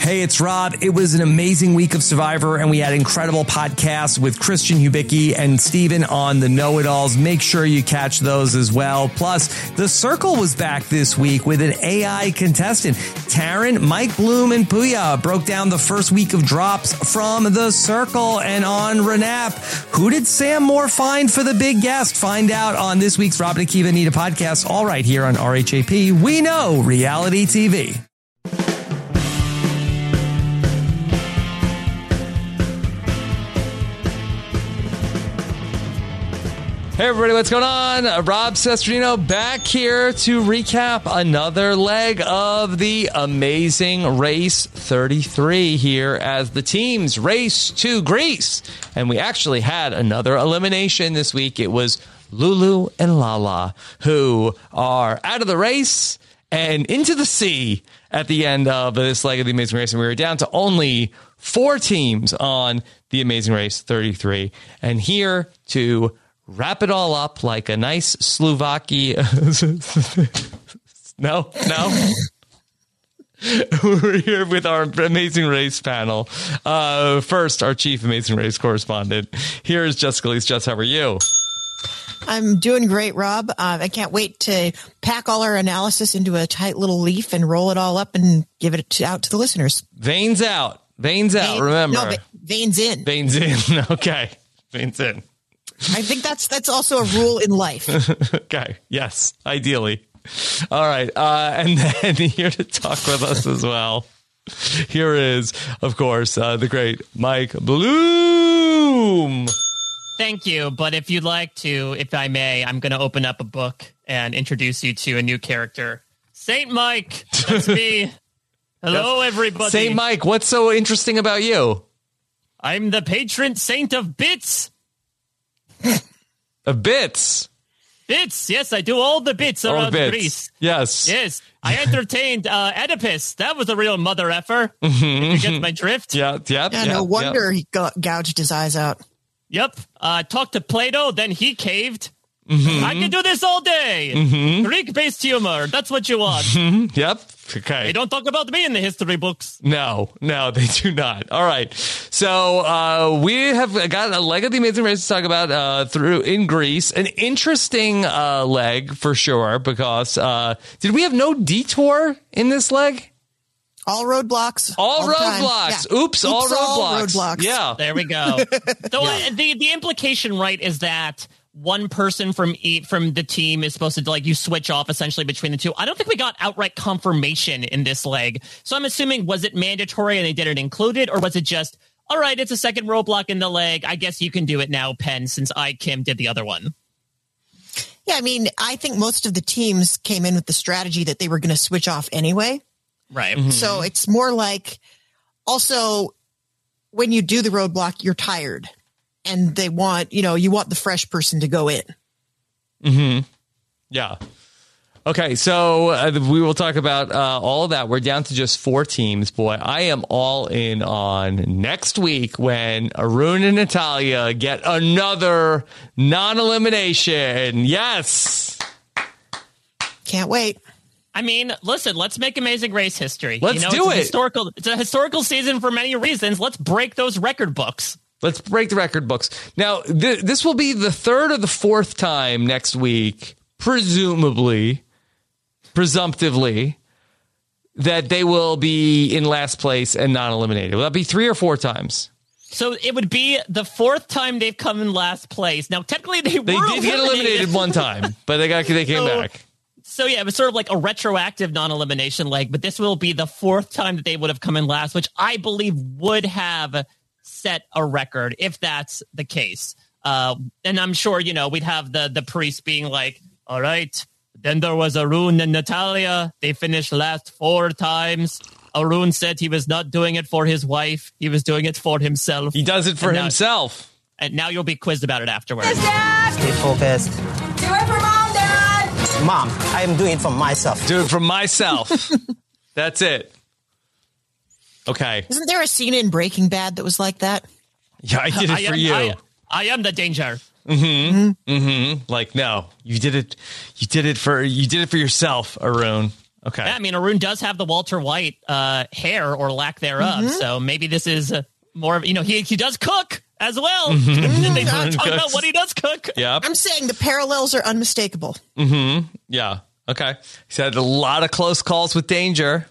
Hey, it's Rob. It was an amazing week of Survivor, and we had incredible podcasts with Christian Hubicki and Steven on the Know-It-Alls. Make sure you catch those as well. Plus, The Circle was back this week with an AI contestant. Taryn, Mike Bloom, and Puya broke down the first week of drops from The Circle. And on Renap, who did Sam Moore find for the big guest? Find out on this week's Rob and Akiva Need a Podcast, all right here on RHAP. We know reality TV. Hey everybody, what's going on? Rob Sestrino back here to recap another leg of the Amazing Race 33 here as the teams race to Greece. And we actually had another elimination this week. It was Lulu and Lala, who are out of the race and into the sea at the end of this leg of the Amazing Race. And we were down to only 4 teams on the Amazing Race 33. And here to wrap it all up like a nice Slovakia. No. We're here with our Amazing Race panel. First, our chief Amazing Race correspondent. Here is Jessica Lees. Jess, how are you? I'm doing great, Rob. I can't wait to pack all our analysis into a tight little leaf and roll it all up and give it out to the listeners. Veins out. Remember. No, veins in. Veins in. Okay. Veins in. I think that's also a rule in life. Okay. Yes. Ideally. All right. And then here to talk with us as well. Here is, of course, the great Mike Bloom. Thank you. But if you'd like to, if I may, I'm going to open up a book and introduce you to a new character. Saint Mike. That's me. Hello, everybody. Saint Mike, what's so interesting about you? I'm the patron saint of bits. Of bits. Bits, yes, I do all the bits around Greece. Yes. I entertained Oedipus. That was a real mother effer. If you get my drift. Yeah, no wonder he gouged his eyes out. Yep. Talked to Plato, then he caved. I can do this all day. Greek-based humor. That's what you want. Yep. Okay. They don't talk about me in the history books. No, they do not. All right. So we have got a leg of the Amazing Race to talk about through in Greece. An interesting leg for sure, because did we have no detour in this leg? All roadblocks. All roadblocks. Yeah. Oops, all roadblocks. Yeah. There we go. So the implication, right, is that one person from the team is supposed to, like, you switch off essentially between the two. I don't think we got outright confirmation in this leg. So I'm assuming, was it mandatory and they didn't include it? Or was it just, all right, it's a second roadblock in the leg. I guess you can do it now, Penn, since Kim did the other one. Yeah, I mean, I think most of the teams came in with the strategy that they were going to switch off anyway. Right. Mm-hmm. So it's more like, also, when you do the roadblock, you're tired. And they want, you want the fresh person to go in. Mm-hmm. Yeah. Okay, so we will talk about all of that. We're down to just 4 teams. Boy, I am all in on next week when Arun and Natalia get another non-elimination. Yes. Can't wait. I mean, listen, let's make Amazing Race history. Let's do it. It's a historical season for many reasons. Let's break those record books. Let's break the record books. Now, this will be the 3rd or the 4th time next week, presumptively, that they will be in last place and not eliminated. Will that be 3 or 4 times? So it would be the 4th time they've come in last place. Now, technically, they did get eliminated one time, but they came back. So, yeah, it was sort of like a retroactive non-elimination leg, but this will be the 4th time that they would have come in last, which I believe would have set a record if that's the case. And I'm sure, we'd have the priest being like, all right, then there was Arun and Natalia. They finished last 4 times. Arun said he was not doing it for his wife. He was doing it for himself. He does it for himself. And now you'll be quizzed about it afterwards. Yes, Dad! Stay focused. Do it for Mom, Dad! Mom, I am doing it for myself. Do it for myself. That's it. Okay. Isn't there a scene in Breaking Bad that was like that? Yeah, I did it for you. I am the danger. Like, no, you did it for yourself, Arun. Okay. Yeah, I mean, Arun does have the Walter White hair or lack thereof, so maybe this is more of, he does cook as well. They talk about what he does cook. Yeah. I'm saying the parallels are unmistakable. Yeah. Okay. He's had a lot of close calls with danger.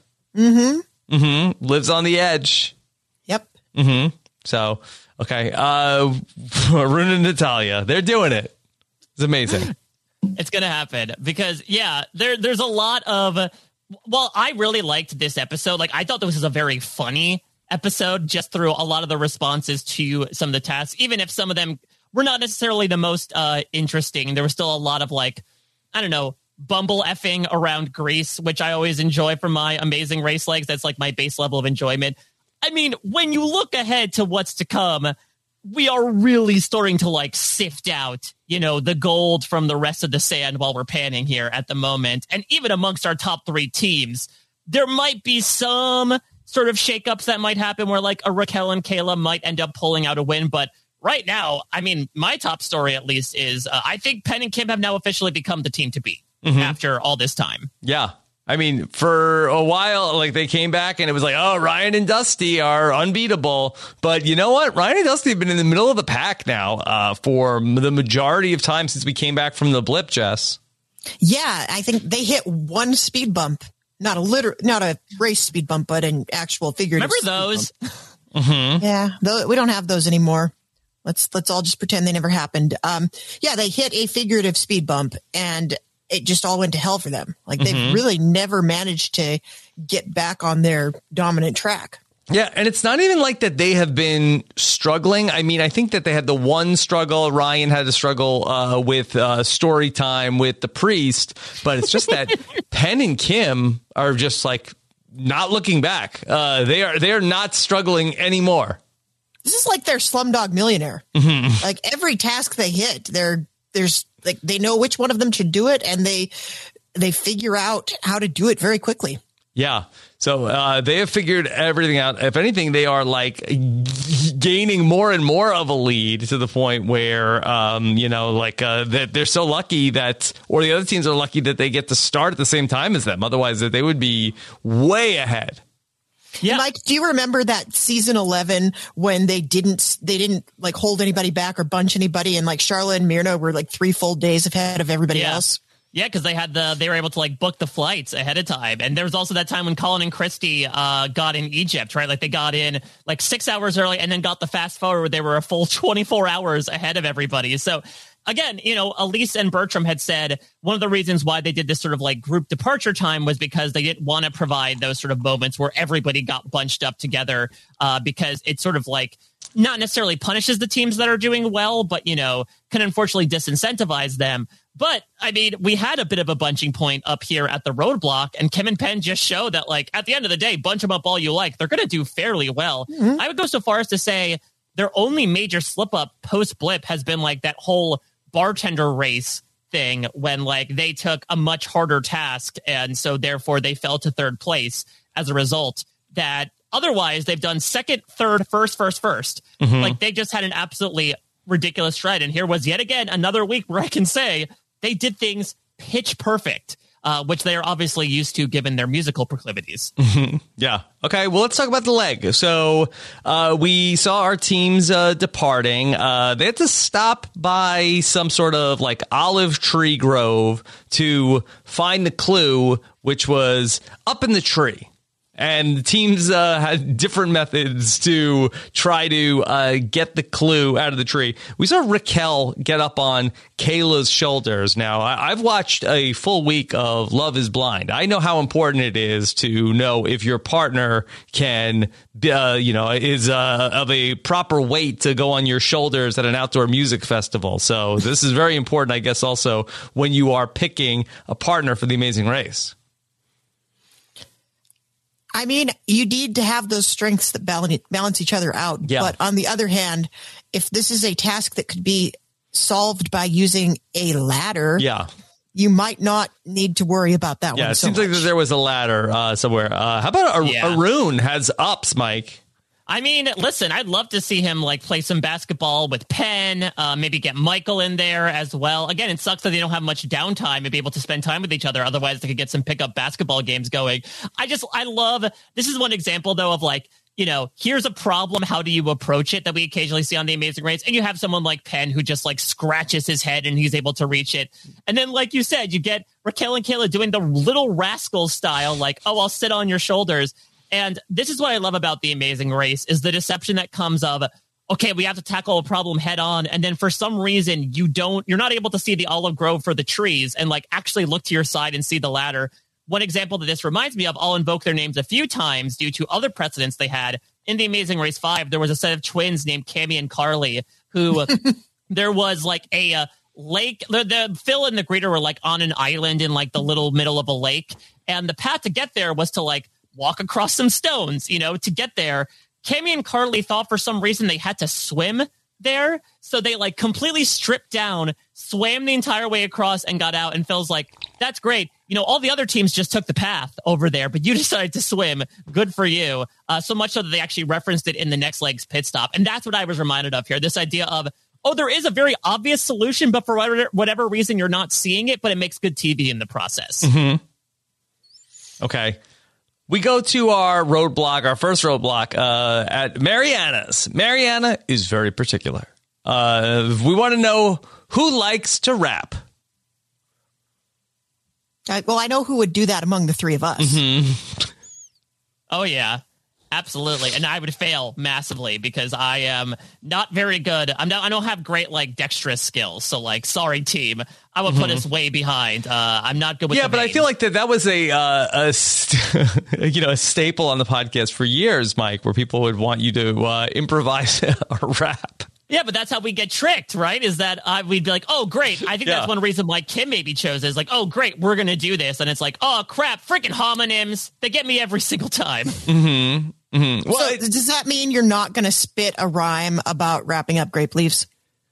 Lives on the edge. Yep. So, okay. Arun and Natalya, they're doing it. It's amazing. It's going to happen because, there's a lot of, I really liked this episode. Like, I thought this was a very funny episode just through a lot of the responses to some of the tasks, even if some of them were not necessarily the most interesting. There was still a lot of bumble effing around Greece, which I always enjoy from my Amazing Race legs. That's like my base level of enjoyment. I mean, when you look ahead to what's to come, we are really starting to sift out, the gold from the rest of the sand while we're panning here at the moment. And even amongst our top 3 teams, there might be some sort of shakeups that might happen where a Raquel and Kayla might end up pulling out a win. But right now, I mean, my top story at least is I think Penn and Kim have now officially become the team to beat after all this time. Yeah. I mean, for a while, they came back and it was Ryan and Dusty are unbeatable. But you know what? Ryan and Dusty have been in the middle of the pack now for the majority of time since we came back from the blip, Jess. Yeah, I think they hit one speed bump, not a race speed bump, but an actual figurative. Remember those? Yeah, we don't have those anymore. Let's all just pretend they never happened. They hit a figurative speed bump and it just all went to hell for them. They've really never managed to get back on their dominant track. Yeah, and it's not even like that they have been struggling. I mean, I think that they had the one struggle. Ryan had a struggle with story time with the priest, but it's just that Penn and Kim are just not looking back. They are not struggling anymore. This is like their Slumdog Millionaire. Every task they hit, they know which one of them should do it, and they figure out how to do it very quickly. Yeah. So they have figured everything out. If anything, they are gaining more and more of a lead to the point where, that they're so lucky or the other teams are lucky that they get to start at the same time as them. Otherwise, they would be way ahead. Yeah. Mike, do you remember that season 11 when they didn't hold anybody back or bunch anybody, and Charlotte and Myrna were 3 full days ahead of everybody else? Yeah, because they were able to book the flights ahead of time. And there was also that time when Colin and Christy got in Egypt, right? They got in 6 hours early and then got the fast forward where they were a full 24 hours ahead of everybody. So again, Elise and Bertram had said one of the reasons why they did this sort of group departure time was because they didn't want to provide those sort of moments where everybody got bunched up together because it sort of not necessarily punishes the teams that are doing well, but, can unfortunately disincentivize them. But I mean, we had a bit of a bunching point up here at the roadblock, and Kim and Penn just show that at the end of the day, bunch them up all you like. They're going to do fairly well. I would go so far as to say their only major slip up post blip has been that whole bartender race thing when they took a much harder task. And so therefore they fell to 3rd place as a result. That otherwise they've done 2nd, 3rd, 1st. They just had an absolutely ridiculous shred. And here was yet again another week where I can say they did things pitch perfect, which they are obviously used to given their musical proclivities. Yeah. Okay. Well, let's talk about the leg. So we saw our teams departing. They had to stop by some sort of olive tree grove to find the clue, which was up in the tree. And the teams had different methods to try to get the clue out of the tree. We saw Raquel get up on Kayla's shoulders. Now, I've watched a full week of Love is Blind. I know how important it is to know if your partner can, is of a proper weight to go on your shoulders at an outdoor music festival. So this is very important, I guess, also when you are picking a partner for The Amazing Race. I mean, you need to have those strengths that balance each other out. Yeah. But on the other hand, if this is a task that could be solved by using a ladder, you might not need to worry about that one. Yeah, it seems like there was a ladder somewhere. How about Arun has ups, Mike? I mean, listen, I'd love to see him like play some basketball with Penn, maybe get Michael in there as well. Again, it sucks that they don't have much downtime and be able to spend time with each other. Otherwise, they could get some pickup basketball games going. I love, this is one example though of like, you know, here's a problem. How do you approach it that we occasionally see on The Amazing Race? And you have someone like Penn who just like scratches his head and he's able to reach it. And then, like you said, you get Raquel and Kayla doing the Little Rascal style, like, oh, I'll sit on your shoulders. And this is what I love about The Amazing Race is the deception that comes of, okay, we have to tackle a problem head on. And then for some reason, you're not able to see the olive grove for the trees and like actually look to your side and see the ladder. One example that this reminds me of, I'll invoke their names a few times due to other precedents they had. In The Amazing Race 5, there was a set of twins named Cammy and Carly who there was like a lake. The Phil and the Greeter were like on an island in like the little middle of a lake. And the path to get there was to like walk across some stones, you know, to get there. Cammy and Carly thought for some reason they had to swim there. So they like completely stripped down, swam the entire way across and got out. And Phil's like, that's great. You know, all the other teams just took the path over there, but you decided to swim. Good for you. So much so that they actually referenced it in the next leg's pit stop. And that's what I was reminded of here. This idea of, oh, there is a very obvious solution, but for whatever reason, you're not seeing it, but it makes good TV in the process. Mm-hmm. Okay. We go to our roadblock, our first roadblock at Mariana's. Mariana is very particular. We want to know who likes to rap. Well, I know who would do that among the three of us. Mm-hmm. Oh, yeah, absolutely. And I would fail massively because I am not very good. I don't have great like dexterous skills. So like, sorry, team, I would put us way behind. I'm not good with but I feel like that was a staple on the podcast for years, Mike, where people would want you to improvise a rap. Yeah, but that's how we get tricked, right? Is that we'd be like, oh, great. I think that's one reason why Kim maybe chose it, is like, oh, great, we're going to do this. And it's like, oh, crap, freaking homonyms. They get me every single time. Mm-hmm. Mm-hmm. Well, so does that mean you're not going to spit a rhyme about wrapping up grape leaves?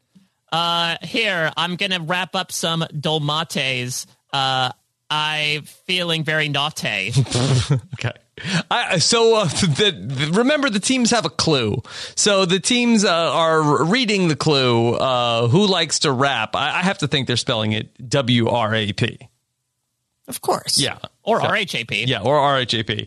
Here, I'm going to wrap up some dolmates. I'm feeling very naughty. Okay. Remember, the teams have a clue. So the teams are reading the clue. Who likes to rap? I have to think they're spelling it WRAP. Of course. Yeah. Or RHAP. Yeah, or RHAP.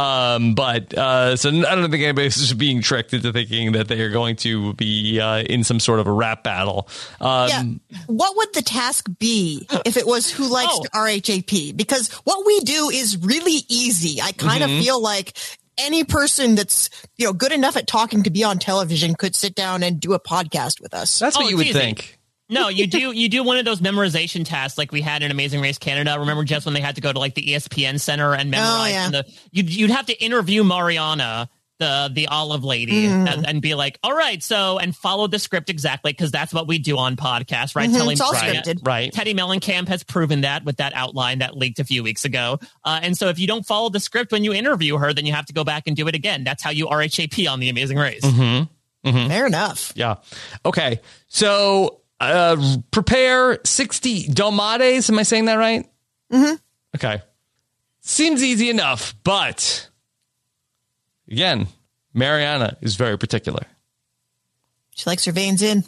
So I don't think anybody's being tricked into thinking that they are going to be in some sort of a rap battle. What would the task be if it was who likes to RHAP? Because what we do is really easy. I kind of feel like any person that's, you know, good enough at talking to be on television could sit down and do a podcast with us. That's what you would think. No, you do one of those memorization tasks like we had in Amazing Race Canada. Remember just when they had to go to like the ESPN Center and memorize you'd have to interview Mariana, the olive lady, and be like, all right, so, and follow the script exactly, because that's what we do on podcasts, right? It's all scripted. Right. Teddy Mellencamp has proven that with that outline that leaked a few weeks ago. And so if you don't follow the script when you interview her, then you have to go back and do it again. That's how you RHAP on The Amazing Race. Fair enough. Yeah. Okay. So prepare 60 dolmades. Am I saying that right? Mm-hmm. Okay. Seems easy enough, but again, Mariana is very particular. She likes her veins in.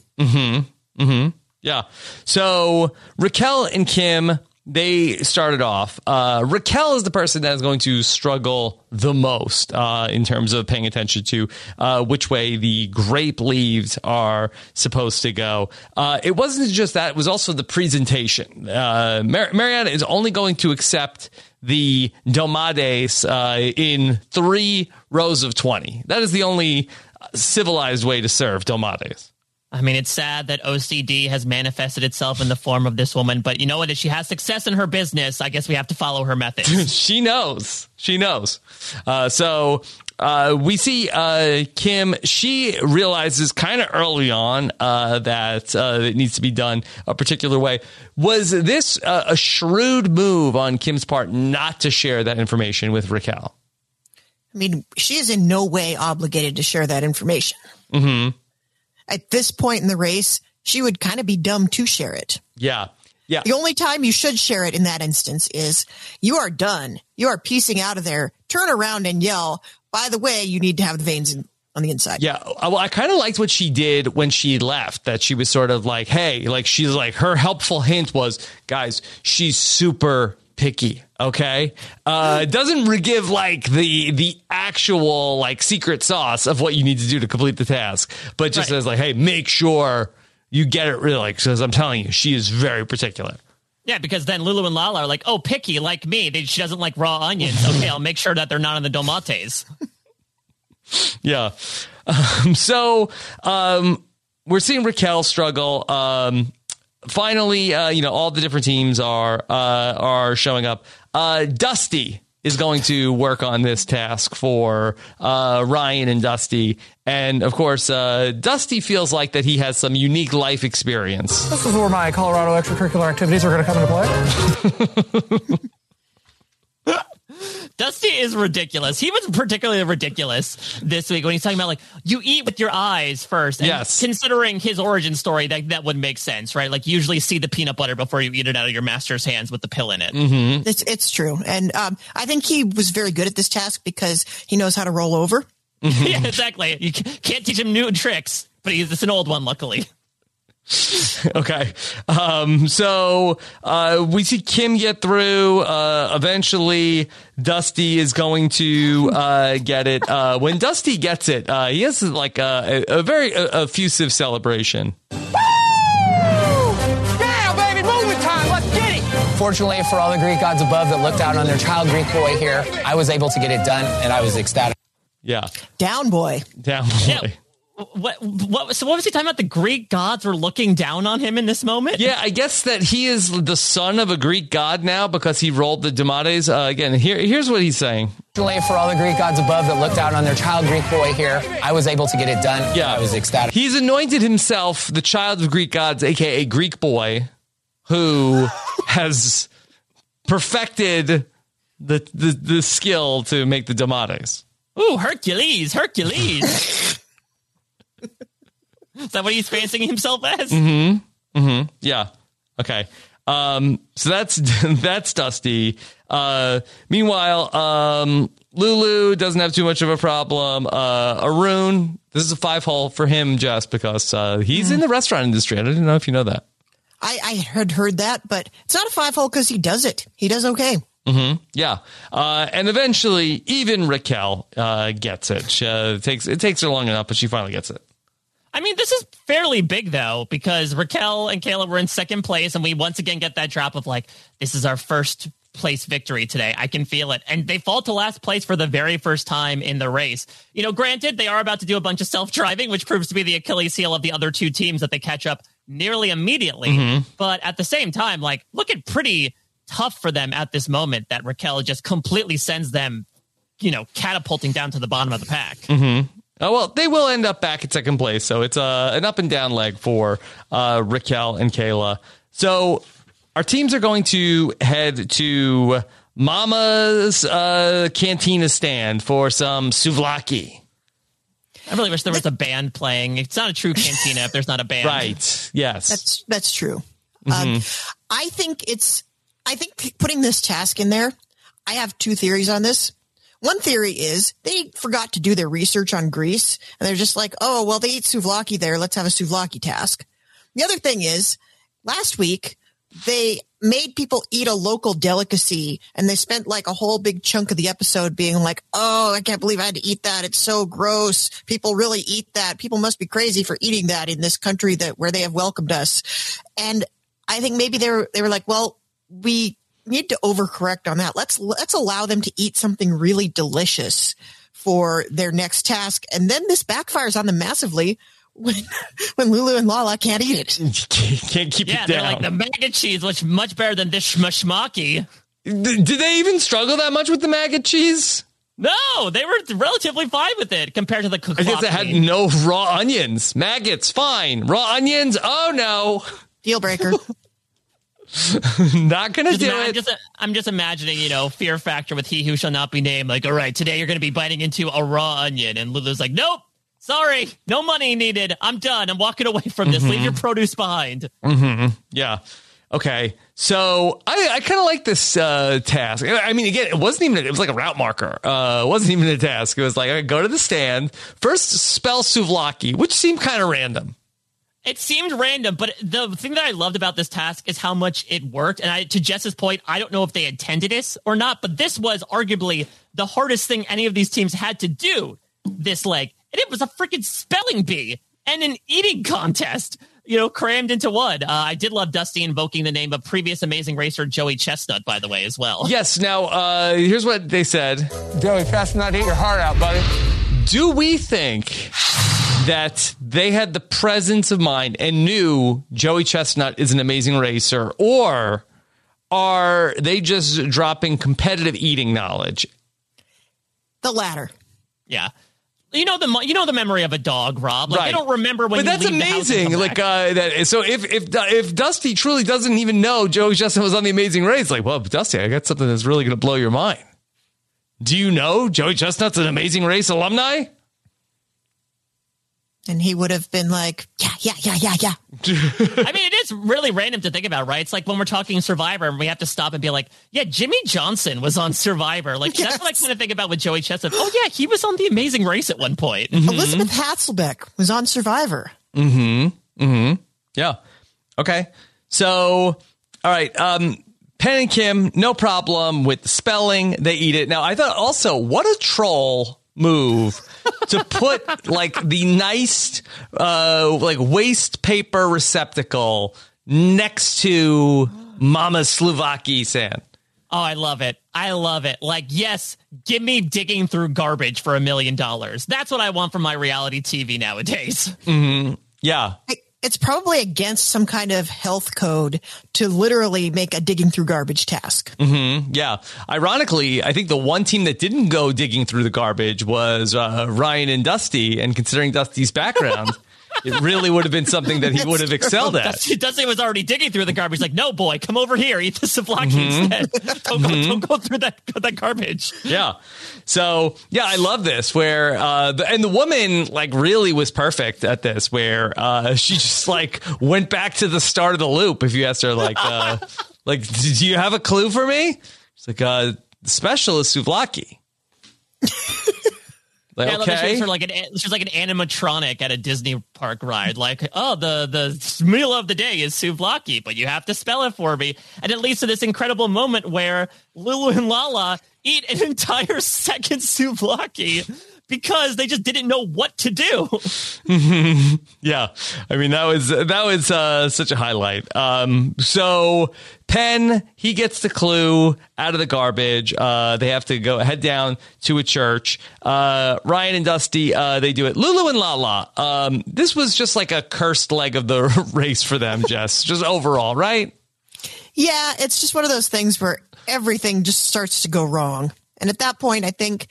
Yeah. So Raquel and Kim, they started off. Raquel is the person that is going to struggle the most in terms of paying attention to which way the grape leaves are supposed to go. It wasn't just that. It was also the presentation. Mariana is only going to accept the dolmades in 3 rows of 20. That is the only civilized way to serve dolmades. I mean, it's sad that OCD has manifested itself in the form of this woman, but you know what? If she has success in her business, I guess we have to follow her methods. She knows. So we see Kim. She realizes kind of early on that it needs to be done a particular way. Was this a shrewd move on Kim's part not to share that information with Raquel? I mean, she is in no way obligated to share that information. At this point in the race, she would kind of be dumb to share it. Yeah. The only time you should share it in that instance is you are done. You are piecing out of there. Turn around and yell, by the way, you need to have the veins on the inside. Yeah. Well, I kind of liked what she did when she left, that she was sort of like, hey, like she's like, her helpful hint was, guys, she's super picky. Okay. Doesn't give like the actual like secret sauce of what you need to do to complete the task, but just says like, hey, make sure you get it really, like, because I'm telling you, she is very particular. Yeah, because then Lulu and Lala are like, oh, picky, like me. She doesn't like raw onions. Okay, I'll make sure that they're not in the tomates. Yeah. We're seeing Raquel struggle. Finally, all the different teams are showing up. Dusty is going to work on this task for Ryan and Dusty. And, of course, Dusty feels like that he has some unique life experience. This is where my Colorado extracurricular activities are going to come into play. Dusty is ridiculous. He was particularly ridiculous this week when he's talking about, like, you eat with your eyes first. And yes. Considering his origin story, that would make sense, right? Like, usually see the peanut butter before you eat it out of your master's hands with the pill in it. Mm-hmm. It's true. And I think he was very good at this task because he knows how to roll over. Mm-hmm. Yeah, exactly. You can't teach him new tricks, but it's an old one, luckily. Okay. We see Kim get through. Eventually, Dusty is going to get it. When Dusty gets it, he has like a very effusive celebration. Woo! Yeah, baby, moving time. Let's get it. Fortunately for all the Greek gods above that looked out on their child Greek boy here, I was able to get it done, and I was ecstatic. Yeah. Down boy. Down boy. Yeah. What was he talking about? The Greek gods were looking down on him in this moment? Yeah, I guess that he is the son of a Greek god now because he rolled the Demates. Again, here's what he's saying. Fortunately for all the Greek gods above that looked out on their child Greek boy here, I was able to get it done. Yeah. I was ecstatic. He's anointed himself the child of Greek gods, a.k.a. Greek boy, who has perfected the skill to make the Demates. Ooh, Hercules. Is that what he's fancying himself as? Mm-hmm. Mm-hmm. Yeah. Okay. So that's Dusty. Meanwhile, Lulu doesn't have too much of a problem. Arun, this is a 5-hole for him just because he's in the restaurant industry. I didn't know if you know that. I had heard that, but it's not a 5-hole because he does it. He does okay. Mm-hmm. Yeah. And eventually, even Raquel gets it. It takes her long enough, but she finally gets it. I mean, this is fairly big, though, because Raquel and Kayla were in second place, and we once again get that drop of, like, this is our first place victory today. I can feel it. And they fall to last place for the very first time in the race. You know, granted, they are about to do a bunch of self-driving, which proves to be the Achilles heel of the other two teams that they catch up nearly immediately. Mm-hmm. But at the same time, like, looking pretty tough for them at this moment that Raquel just completely sends them, catapulting down to the bottom of the pack. Mm-hmm. Oh, well, they will end up back at second place. So it's an up and down leg for Raquel and Kayla. So our teams are going to head to Mama's Cantina stand for some souvlaki. I really wish there was a band playing. It's not a true cantina if there's not a band. Right. Yes. That's true. Mm-hmm. I think putting this task in there, I have two theories on this. One theory is they forgot to do their research on Greece, and they're just like, oh, well, they eat souvlaki there. Let's have a souvlaki task. The other thing is, last week, they made people eat a local delicacy, and they spent like a whole big chunk of the episode being like, oh, I can't believe I had to eat that. It's so gross. People really eat that. People must be crazy for eating that in this country where they have welcomed us. And I think maybe they were like, well, we need to overcorrect on that. Let's allow them to eat something really delicious for their next task. And then this backfires on them massively when Lulu and Lala can't eat it. Can't keep it down. Yeah, they're like, the mac and cheese was much better than this schmashmaki. Did they even struggle that much with the mac and cheese? No, they were relatively fine with it compared to the cook. I guess it had no raw onions. Maggots, fine. Raw onions, oh no. Deal breaker. Not gonna do it. I'm just imagining, Fear Factor with He Who Shall Not Be Named. Like, all right, today you're going to be biting into a raw onion, and Lulu's like, nope, sorry, no money needed. I'm done. I'm walking away from this. Mm-hmm. Leave your produce behind. Mm-hmm. Yeah. Okay, so I kind of like this task. I mean, again, it was like a route marker. It wasn't even a task. It was like, I go to the stand, first spell souvlaki, which seemed kind of random. It seemed random, but the thing that I loved about this task is how much it worked. And to Jess's point, I don't know if they intended this or not, but this was arguably the hardest thing any of these teams had to do this leg. And it was a freaking spelling bee and an eating contest, crammed into one. I did love Dusty invoking the name of previous Amazing Racer Joey Chestnut, by the way, as well. Yes. Now, here's what they said. Joey Chestnut, eat your heart out, buddy. Do we think that they had the presence of mind and knew Joey Chestnut is an amazing racer, or are they just dropping competitive eating knowledge? The latter. Yeah. You know the memory of a dog, Rob. Like, right. They don't remember when. But that's amazing. So if Dusty truly doesn't even know Joey Chestnut was on The Amazing Race, like, well, Dusty, I got something that's really going to blow your mind. Do you know Joey Chestnut's an Amazing Race alumni? And he would have been like, yeah. I mean, it is really random to think about, right? It's like when we're talking Survivor and we have to stop and be like, yeah, Jimmy Johnson was on Survivor. Like, yes. That's what I kind of think about with Joey Chestnut. Oh, yeah, he was on The Amazing Race at one point. Mm-hmm. Elizabeth Hasselbeck was on Survivor. Yeah. Okay. So, all right. Penn and Kim, no problem with the spelling. They eat it. Now, I thought also, what a troll move to put like the nice waste paper receptacle next to Mama's Souvlaki sand. Oh, I love it. Like, yes, give me digging through garbage for $1 million. That's what I want from my reality TV nowadays. Mm-hmm. Yeah. It's probably against some kind of health code to literally make a digging through garbage task. Mm-hmm. Yeah. Ironically, I think the one team that didn't go digging through the garbage was Ryan and Dusty. And considering Dusty's background, it really would have been something that he would have excelled at. Dusty was already digging through the garbage. Like, no, boy, come over here. Eat the souvlaki instead. Don't go through that garbage. Yeah. So, yeah, I love this where the woman like really was perfect at this, where she just like went back to the start of the loop. If you asked her like, do you have a clue for me? She's like, the special is souvlaki. Like, yeah, okay. She's like an animatronic at a Disney park ride. Like, oh, the meal of the day is souvlaki, but you have to spell it for me. And it leads to this incredible moment where Lulu and Lala eat an entire second souvlaki because they just didn't know what to do. Yeah. I mean, that was such a highlight. So Penn, he gets the clue out of the garbage. They have to head down to a church. Ryan and Dusty, they do it. Lulu and Lala, this was just like a cursed leg of the race for them, Jess, just overall, right? Yeah, it's just one of those things where everything just starts to go wrong. And at that point, I think,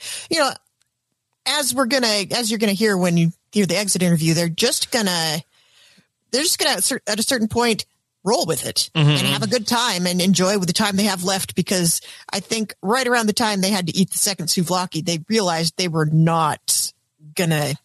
as you're gonna hear when you hear the exit interview, they're just gonna at a certain point roll with it and have a good time and enjoy with the time they have left, because I think right around the time they had to eat the second souvlaki, they realized they were not gonna.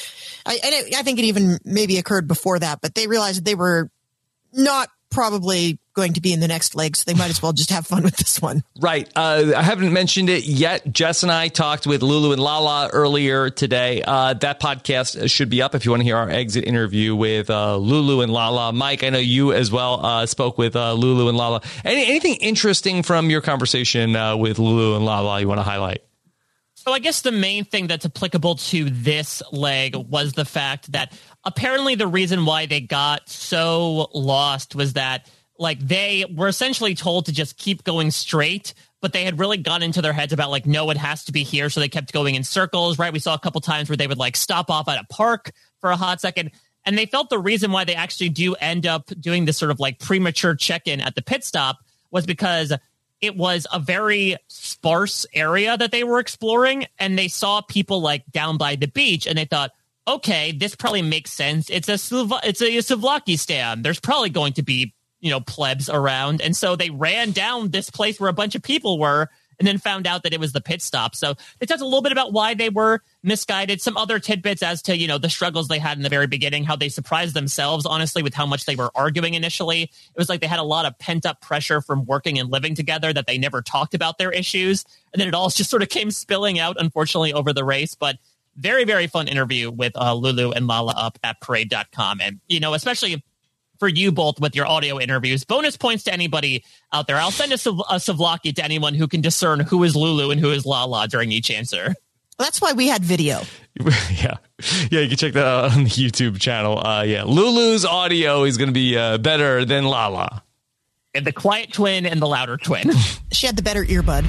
I think it even maybe occurred before that, but they realized they were not probably going to be in the next leg, so they might as well just have fun with this one. Right. I haven't mentioned it yet. Jess and I talked with Lulu and Lala earlier today. That podcast should be up if you want to hear our exit interview with Lulu and Lala. Mike, I know you as well spoke with Lulu and Lala. Anything interesting from your conversation with Lulu and Lala you want to highlight? So I guess the main thing that's applicable to this leg was the fact that apparently the reason why they got so lost was that like they were essentially told to just keep going straight, but they had really gone into their heads about like, no, it has to be here. So they kept going in circles, right? We saw a couple times where they would like stop off at a park for a hot second. And they felt the reason why they actually do end up doing this sort of like premature check-in at the pit stop was because it was a very sparse area that they were exploring, and they saw people like down by the beach, and they thought, okay, this probably makes sense. It's a souvlaki stand. There's probably going to be, plebs around. And so they ran down this place where a bunch of people were and then found out that it was the pit stop. So they talked a little bit about why they were misguided, some other tidbits as to, the struggles they had in the very beginning, how they surprised themselves, honestly, with how much they were arguing initially. It was like they had a lot of pent up pressure from working and living together that they never talked about their issues. And then it all just sort of came spilling out, unfortunately, over the race. But very, very fun interview with Lulu and Lala up at parade.com. And, especially for you both with your audio interviews, bonus points to anybody out there. I'll send a Savlaki to anyone who can discern who is Lulu and who is Lala during each answer. That's why we had video. Yeah, you can check that out on the YouTube channel. Lulu's audio is going to be better than Lala. And the quiet twin and the louder twin. She had the better earbud.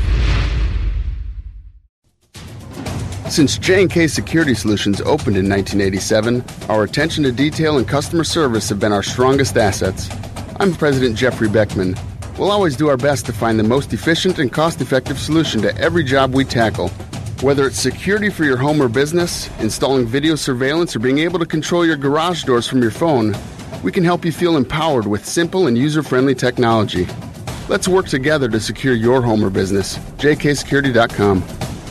Since J&K Security Solutions opened in 1987, our attention to detail and customer service have been our strongest assets. I'm President Jeffrey Beckman. We'll always do our best to find the most efficient and cost-effective solution to every job we tackle. Whether it's security for your home or business, installing video surveillance, or being able to control your garage doors from your phone, we can help you feel empowered with simple and user-friendly technology. Let's work together to secure your home or business. jksecurity.com.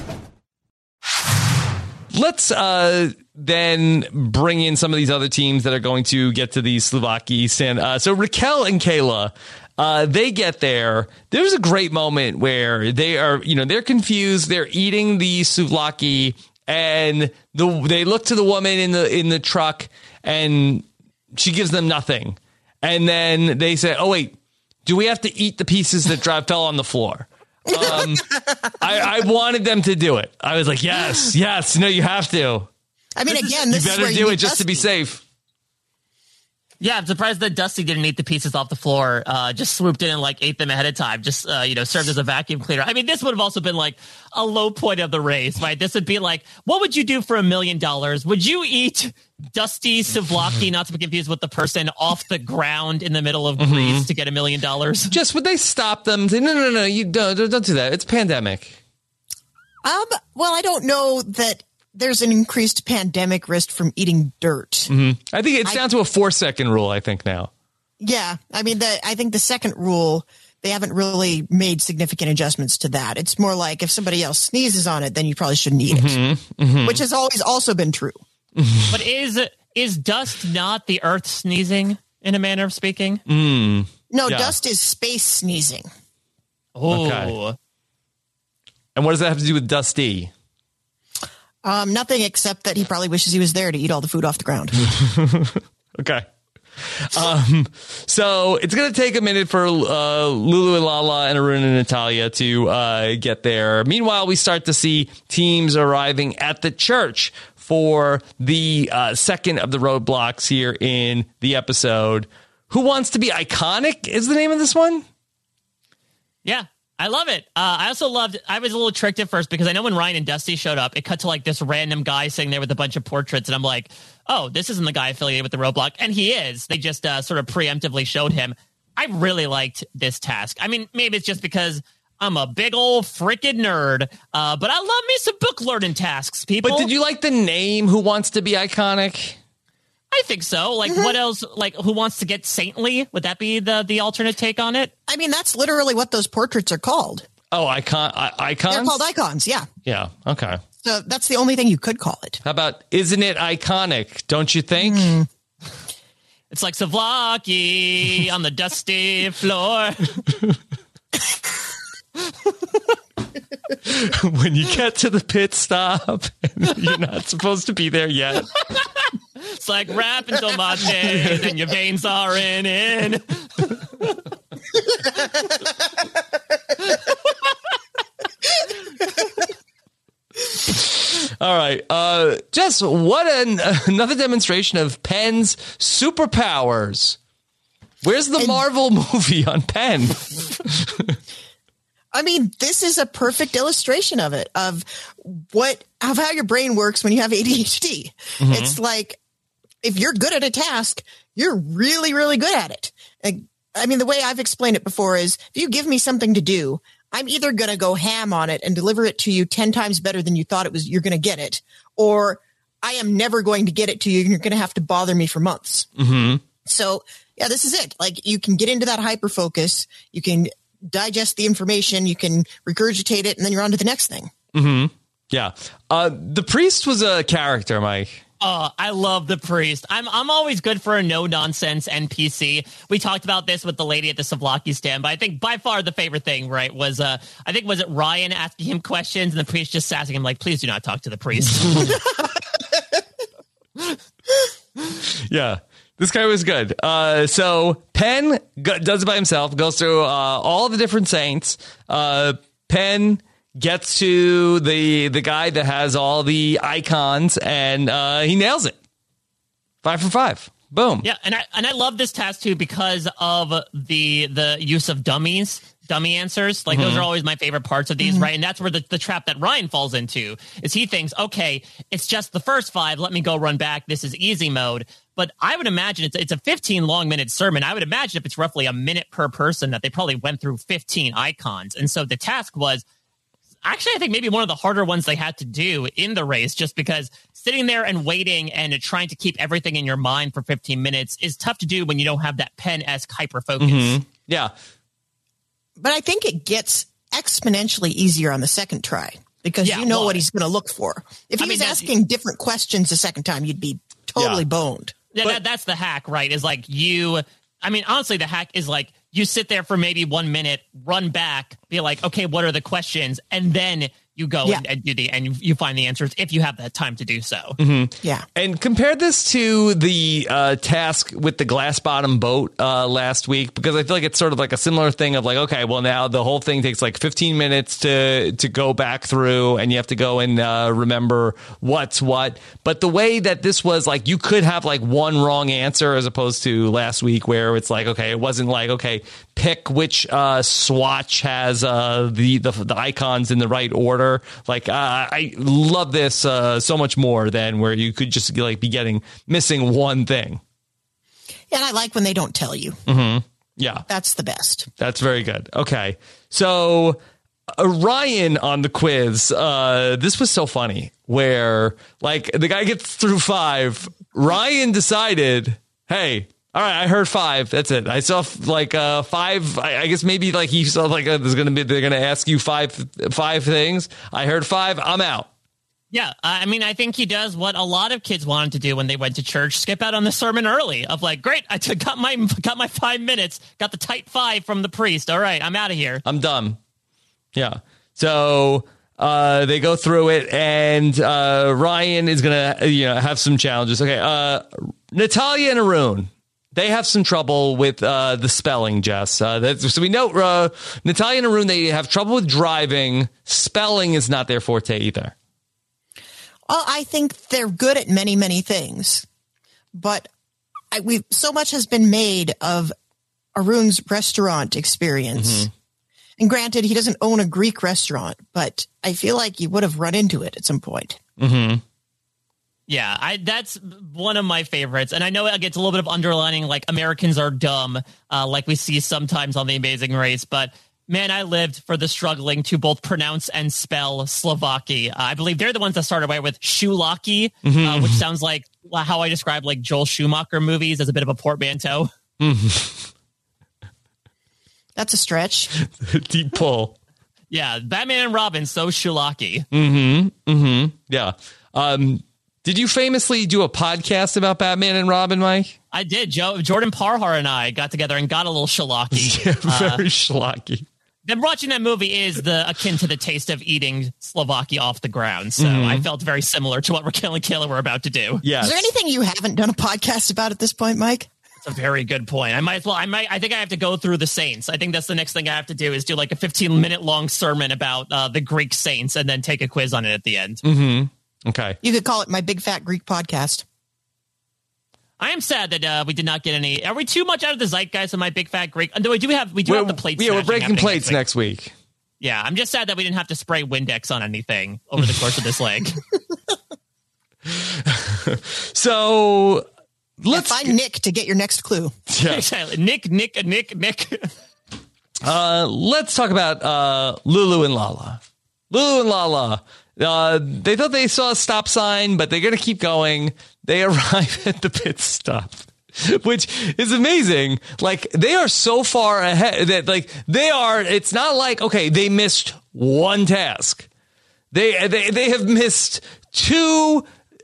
Let's then bring in some of these other teams that are going to get to the Slovakies. And so Raquel and Kayla, they get there. There's a great moment where they are, they're confused. They're eating the souvlaki, and they look to the woman in the truck, and she gives them nothing. And then they say, "Oh wait, do we have to eat the pieces that fell on the floor?" I wanted them to do it. I was like, yes, no, you have to. I mean, again, this you better do it just to be safe. Yeah, I'm surprised that Dusty didn't eat the pieces off the floor. Just swooped in and ate them ahead of time. Just served as a vacuum cleaner. I mean, this would have also been a low point of the race, right? This would be what would you do for $1 million? Would you eat Dusty Savlaki, not to be confused with the person, off the ground in the middle of Greece to get $1 million? Just would they stop them? Say, no, you don't do that. It's pandemic. Well, I don't know that there's an increased pandemic risk from eating dirt. I think it's down to a 4-second rule, I think, now. Yeah. I mean, I think the second rule, they haven't really made significant adjustments to that. It's more like if somebody else sneezes on it, then you probably shouldn't eat it, which has always also been true. But is dust not the earth sneezing, in a manner of speaking? No, dust is space sneezing. Oh. Okay. And what does that have to do with Dusty? Nothing except that he probably wishes he was there to eat all the food off the ground. Okay. So it's going to take a minute for Lulu and Lala and Arun and Natalia to get there. Meanwhile, we start to see teams arriving at the church for the second of the roadblocks here in the episode. Who Wants to Be Iconic is the name of this one? Yeah. I love it. I also loved, I was a little tricked at first because I know when Ryan and Dusty showed up, it cut to this random guy sitting there with a bunch of portraits. And I'm like, oh, this isn't the guy affiliated with the roadblock. And he is. They just sort of preemptively showed him. I really liked this task. I mean, maybe it's just because I'm a big old freaking nerd, but I love me some book learning tasks, people. But did you like the name Who Wants to Be Iconic? I think so. What else? Who Wants to Get Saintly? Would that be the alternate take on it? I mean, that's literally what those portraits are called. Oh, icons? They're called icons, yeah. Yeah, okay. So that's the only thing you could call it. How about, isn't it iconic, don't you think? It's like Savlaki on the dusty floor. When you get to the pit stop, and you're not supposed to be there yet. It's like wrapping tomates and your veins are in. All right. Jess, what another demonstration of Penn's superpowers. Where's the Marvel movie on Penn? I mean, this is a perfect illustration of it, of how your brain works when you have ADHD. It's like, if you're good at a task, you're really, really good at it. I mean, the way I've explained it before is, if you give me something to do, I'm either going to go ham on it and deliver it to you 10 times better than you thought you're going to get it, or I am never going to get it to you and you're going to have to bother me for months. So yeah, this is it. You can get into that hyper focus. You can digest the information, you can regurgitate it, and then you're on to the next thing. Mm-hmm. Yeah. The priest was a character, Mike. Oh, I love the priest. I'm always good for a no-nonsense NPC. We talked about this with the lady at the Souvlaki stand, but I think by far the favorite thing, right, was was it Ryan asking him questions and the priest just asking him, like, please do not talk to the priest. Yeah. This guy was good. So Penn does it by himself, goes through all the different saints. Penn gets to the guy that has all the icons, and he nails it. 5 for 5. Boom. Yeah, and I love this task too because of the use of dummy answers. Like those are always my favorite parts of these, right? And that's where the trap that Ryan falls into is he thinks, okay, it's just the first 5. Let me go run back. This is easy mode. But I would imagine it's a 15 long minute sermon. I would imagine if it's roughly a minute per person that they probably went through 15 icons. And so the task was, actually, I think maybe one of the harder ones they had to do in the race, just because sitting there and waiting and trying to keep everything in your mind for 15 minutes is tough to do when you don't have that Penn-esque hyper focus. Mm-hmm. Yeah. But I think it gets exponentially easier on the second try because you know what he's going to look for. If he was asking different questions the second time, you'd be totally boned. Yeah, that's the hack, right? Is like honestly, the hack is like, you sit there for maybe 1 minute, run back, be like, okay, what are the questions? And then you go and do you find the answers if you have that time to do so. Mm-hmm. Yeah. And compare this to the task with the glass bottom boat last week, because I feel like it's sort of like a similar thing of like, okay, well, now the whole thing takes like 15 minutes to go back through and you have to go and remember what's what. But the way that this was like, you could have like one wrong answer as opposed to last week where it's like, okay, it wasn't like, okay, pick which swatch has the icons in the right order. Like I love this so much more than where you could just like be missing one thing. And I like when they don't tell you. Mm-hmm. Yeah, that's the best. That's very good. Okay, so Ryan on the quiz. This was so funny. Where like the guy gets through 5. Ryan decided, hey. All right, I heard 5. That's it. I saw like 5. I guess maybe like he saw like they're gonna ask you five things. I heard 5. I'm out. Yeah, I mean, I think he does what a lot of kids wanted to do when they went to church: skip out on the sermon early. Of like, great, I got my 5 minutes, got the tight 5 from the priest. All right, I'm out of here. I'm done. Yeah. So they go through it, and Ryan is gonna have some challenges. Okay, Natalia and Arun. They have some trouble with the spelling, Jess. So we know Natalia and Arun, they have trouble with driving. Spelling is not their forte either. Well, I think they're good at many, many things. But so much has been made of Arun's restaurant experience. Mm-hmm. And granted, he doesn't own a Greek restaurant, but I feel like you would have run into it at some point. Mm-hmm. Yeah, that's one of my favorites. And I know it gets a little bit of underlining, like Americans are dumb, like we see sometimes on The Amazing Race. But man, I lived for the struggling to both pronounce and spell Slovaki. I believe they're the ones that started away with Shulaki, which sounds like how I describe like Joel Schumacher movies as a bit of a portmanteau. That's a stretch. Deep pull. Yeah, Batman and Robin, so Shulaki. Yeah. Did you famously do a podcast about Batman and Robin, Mike? I did. Jordan Parhar and I got together and got a little Shulaki. Yeah, very Shulaki. Then watching that movie is akin to the taste of eating Slovaki off the ground. So I felt very similar to what Raquel and Kayla were about to do. Yes. Is there anything you haven't done a podcast about at this point, Mike? It's a very good point. I think I have to go through the Saints. I think that's the next thing I have to do is do like a 15-minute long sermon about the Greek Saints and then take a quiz on it at the end. Mm-hmm. Okay. You could call it My Big Fat Greek Podcast. I am sad that we did not get any. Are we too much out of the zeitgeist of My Big Fat Greek? And we do have the plates. Yeah, we're breaking plates next week. Yeah, I'm just sad that we didn't have to spray Windex on anything over the course of this leg. So let's find Nick to get your next clue. Yeah. Exactly. Nick. Let's talk about Lulu and Lala. Lulu and Lala. They thought they saw a stop sign, but they're going to keep going. They arrive at the pit stop. which is amazing. Like, they are so far ahead that, like, it's not like, okay, they missed one task. They have missed two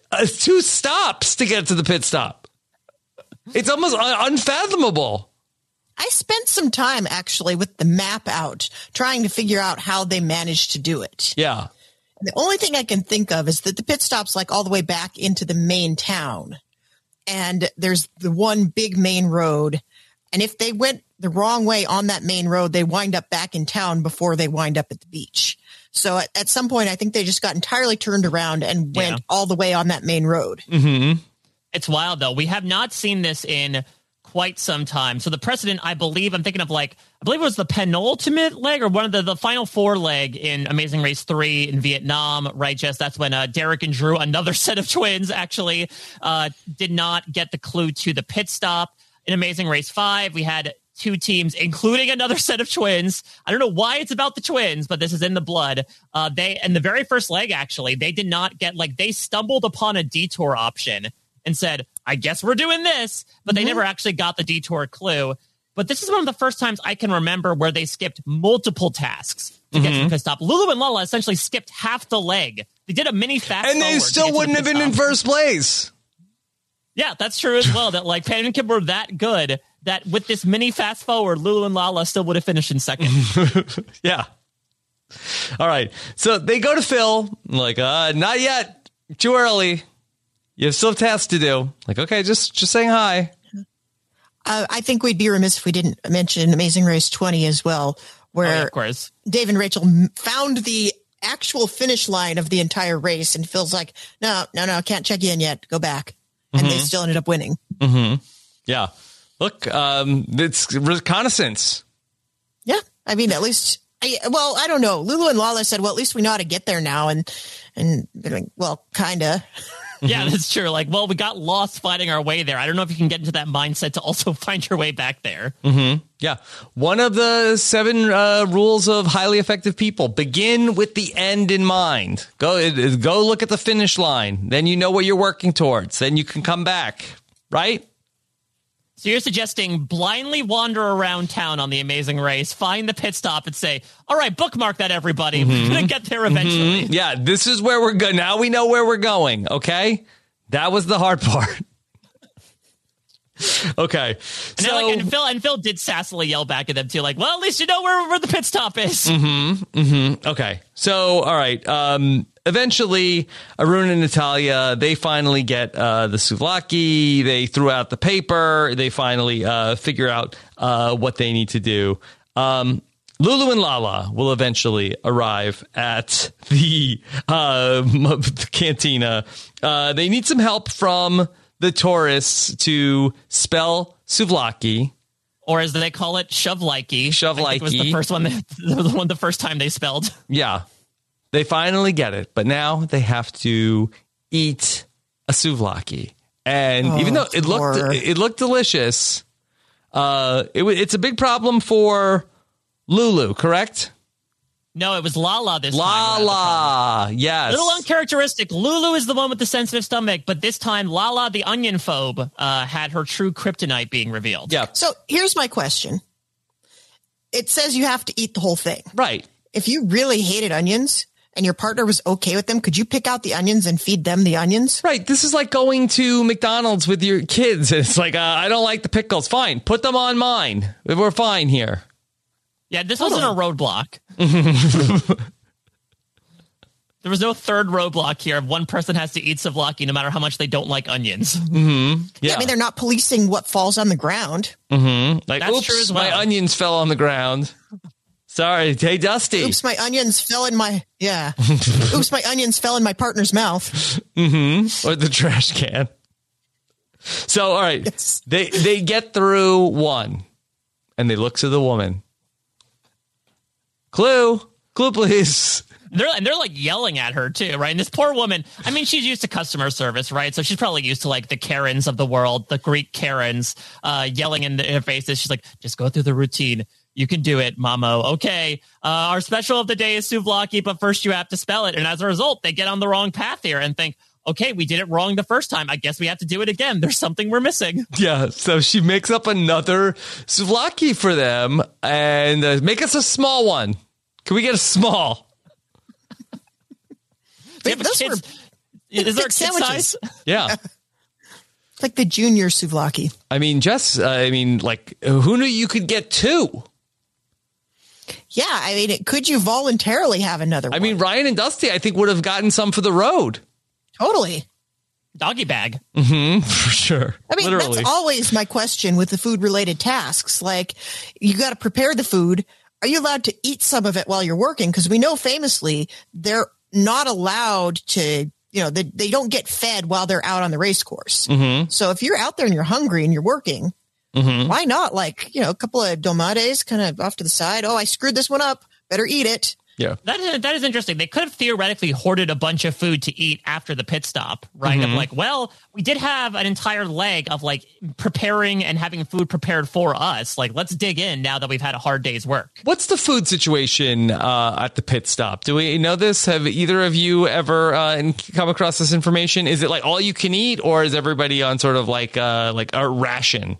stops to get to the pit stop. It's almost unfathomable. I spent some time actually with the map out trying to figure out how they managed to do it. Yeah. The only thing I can think of is that the pit stop's like all the way back into the main town. And there's the one big main road. And if they went the wrong way on that main road, they wind up back in town before they wind up at the beach. So at some point, I think they just got entirely turned around and went all the way on that main road. Mm-hmm. It's wild, though. We have not seen this in quite some time. So the precedent, I believe it was the penultimate leg or one of the final four leg in Amazing Race 3 in Vietnam, right, Jess? That's when Derek and Drew, another set of twins, actually did not get the clue to the pit stop. In Amazing Race 5, we had two teams, including another set of twins. I don't know why it's about the twins, but this is in the blood. In the very first leg, actually, they did not get, they stumbled upon a detour option and said, I guess we're doing this, but they never actually got the detour clue. But this is one of the first times I can remember where they skipped multiple tasks to get to the pit stop. Lulu and Lala essentially skipped half the leg. They did a mini fast and they still wouldn't have been in first place. Yeah, that's true as well. That Pan and Kim were that good that with this mini fast forward, Lulu and Lala still would have finished in second. Yeah. All right. So they go to Phil, not yet. Too early. You still have tasks to do. Okay, just saying hi. I think we'd be remiss if we didn't mention Amazing Race 20 as well, where of course. Dave and Rachel found the actual finish line of the entire race and Phil's like, no, can't check you in yet. Go back. And they still ended up winning. Mm-hmm. Yeah. Look, it's reconnaissance. Yeah. I mean, at least, I don't know. Lulu and Lala said, well, at least we know how to get there now. And they're like, well, kind of. Yeah, that's true. We got lost finding our way there. I don't know if you can get into that mindset to also find your way back there. Mm-hmm. Yeah. One of the 7 rules of highly effective people: begin with the end in mind. Go look at the finish line. Then you know what you're working towards. Then you can come back. Right? So you're suggesting blindly wander around town on the Amazing Race, find the pit stop and say, all right, bookmark that, everybody. Mm-hmm. We're going to get there eventually. Mm-hmm. Yeah, this is where we're going. Now we know where we're going. Okay. That was the hard part. Okay. And Phil did sassily yell back at them too, well, at least you know where the pit stop is. Mm-hmm. Mm-hmm. Okay. So, all right. Eventually, Arun and Natalia, they finally get the souvlaki. They threw out the paper. They finally figure out what they need to do. Lulu and Lala will eventually arrive at the cantina. They need some help from the tourists to spell souvlaki. Or as they call it, shovlikey. Shovlikey. I think was the first time they spelled. Yeah. They finally get it, but now they have to eat a souvlaki. And even though it looked delicious, it's a big problem for Lulu, correct? No, it was Lala this time. Lala, yes. A little uncharacteristic. Lulu is the one with the sensitive stomach, but this time Lala, the onion phobe, had her true kryptonite being revealed. Yeah. So here's my question. It says you have to eat the whole thing. Right. If you really hated onions and your partner was okay with them, could you pick out the onions and feed them the onions? Right. This is like going to McDonald's with your kids. It's like, I don't like the pickles. Fine. Put them on mine. We're fine here. Yeah, this wasn't a roadblock. There was no third roadblock here. One person has to eat souvlaki no matter how much they don't like onions. Mm-hmm. Yeah, I mean, they're not policing what falls on the ground. Mm-hmm. That's oops, true as well. My onions fell on the ground. Sorry. Hey, Dusty. Oops, my onions fell in my... Yeah. Oops, my onions fell in my partner's mouth. Mm-hmm. Or the trash can. So, all right. Yes. They get through one, and they look to the woman. Clue, please. They're yelling at her too, right? And this poor woman, I mean, she's used to customer service, right? So she's probably used to the Karens of the world, the Greek Karens, yelling in her faces. She's like, just go through the routine. You can do it, Mamo. Okay. Our special of the day is souvlaki, but first you have to spell it. And as a result, they get on the wrong path here and think, okay, we did it wrong the first time. I guess we have to do it again. There's something we're missing. Yeah, so she makes up another souvlaki for them and make us a small one. Can we get a small? Wait, those were is there a kid sandwiches. size? Yeah. It's like the junior souvlaki. I mean, Jess, who knew you could get two? Yeah, I mean, could you voluntarily have another one? I mean, Ryan and Dusty, I think, would have gotten some for the road. Totally. Doggy bag. Mm-hmm, for sure. I mean, Literally. That's always my question with the food-related tasks. Like, you got to prepare the food. Are you allowed to eat some of it while you're working? Because we know famously they're not allowed to, they don't get fed while they're out on the race course. Mm-hmm. So if you're out there and you're hungry and you're working, why not? A couple of domades kind of off to the side. Oh, I screwed this one up. Better eat it. Yeah. That is interesting. They could have theoretically hoarded a bunch of food to eat after the pit stop, right? Mm-hmm. Of we did have an entire leg of preparing and having food prepared for us. Let's dig in now that we've had a hard day's work. What's the food situation at the pit stop? Do we know this? Have either of you ever come across this information? Is it all you can eat, or is everybody on sort of a ration?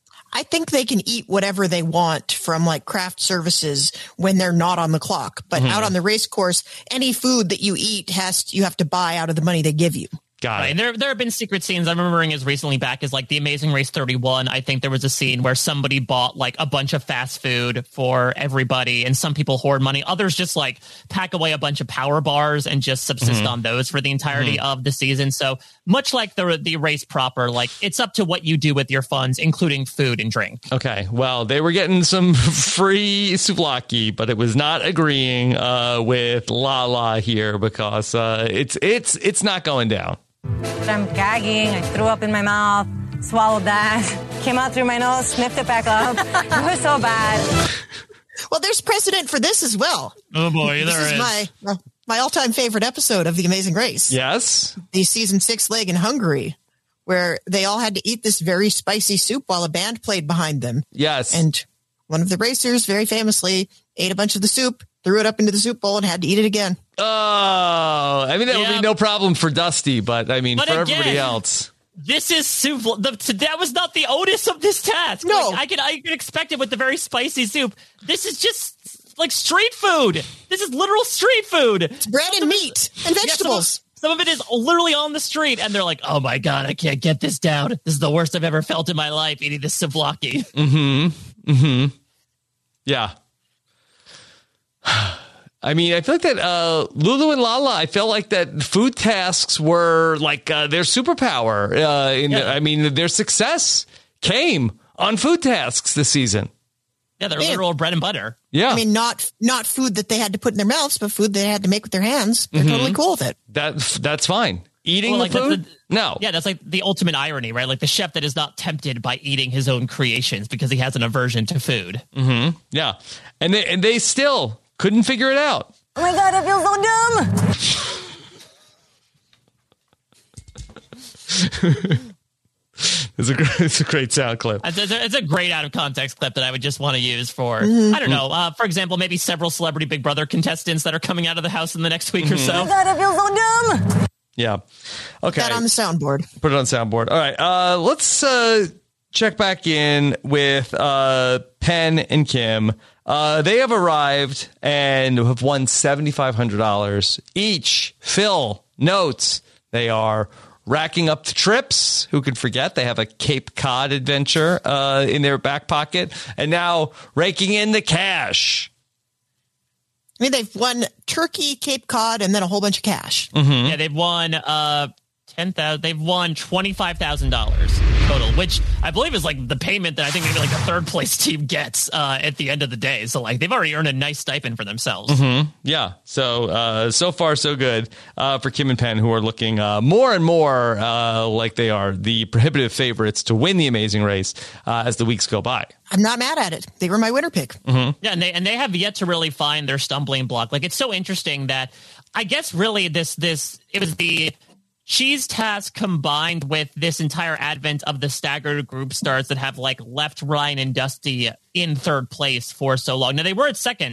I think they can eat whatever they want from craft services when they're not on the clock. But out on the race course, any food that you eat you have to buy out of the money they give you. Got it. And there have been secret scenes. I'm remembering as recently back as the Amazing Race 31. I think there was a scene where somebody bought a bunch of fast food for everybody, and some people hoard money. Others just pack away a bunch of power bars and just subsist on those for the entirety of the season. So much like the race proper, it's up to what you do with your funds, including food and drink. Okay. Well, they were getting some free souvlaki, but it was not agreeing with Lala here because it's not going down. I'm gagging. I threw up in my mouth, swallowed that, came out through my nose, sniffed it back up. It was so bad. Well, there's precedent for this as well. Oh boy, this is my all-time favorite episode of The Amazing Race. Yes. The season 6 leg in Hungary, where they all had to eat this very spicy soup while a band played behind them. Yes. And one of the racers very famously ate a bunch of the soup, threw it up into the soup bowl, and had to eat it again. Oh, I mean, that would be no problem for Dusty, but I mean, for everybody else. This is that was not the onus of this task. No. I can expect it with the very spicy soup. This is just street food. This is literal street food. It's bread and meat and vegetables. Some of it is literally on the street, and they're like, oh my God, I can't get this down. This is the worst I've ever felt in my life, eating this souvlaki. Mm-hmm. Mm-hmm. Yeah. I mean, I feel like that Lulu and Lala, I felt like that food tasks were their superpower. I mean, their success came on food tasks this season. Yeah, they're literal bread and butter. Yeah. I mean, not food that they had to put in their mouths, but food they had to make with their hands. They're totally cool with it. That's fine. Eating the food? No. Yeah, that's the ultimate irony, right? The chef that is not tempted by eating his own creations because he has an aversion to food. Mm-hmm. Yeah. And they still couldn't figure it out. Oh my God, I feel so dumb. It's a great sound clip. It's a great out of context clip that I would just want to use for, I don't know, for example, maybe several Celebrity Big Brother contestants that are coming out of the house in the next week or so. Oh my God, I feel so dumb. Yeah. Okay. Put that on the soundboard. Put it on soundboard. All right. Let's check back in with Penn and Kim. They have arrived and have won $7,500 each. Phil notes they are racking up the trips. Who could forget? They have a Cape Cod adventure in their back pocket, and now raking in the cash. I mean, they've won Turkey, Cape Cod, and then a whole bunch of cash. Mm-hmm. Yeah, they've won $10,000. They've won $25,000 total, which I believe is the payment that I think maybe the third place team gets at the end of the day. So they've already earned a nice stipend for themselves. Mm-hmm. Yeah. So far so good for Kim and Penn, who are looking more and more like they are the prohibitive favorites to win the Amazing Race as the weeks go by. I'm not mad at it. They were my winner pick. Mm-hmm. Yeah, and they have yet to really find their stumbling block. It's so interesting that I guess really it was the cheese task combined with this entire advent of the staggered group starts that have left Ryan and Dusty in third place for so long. Now they were at second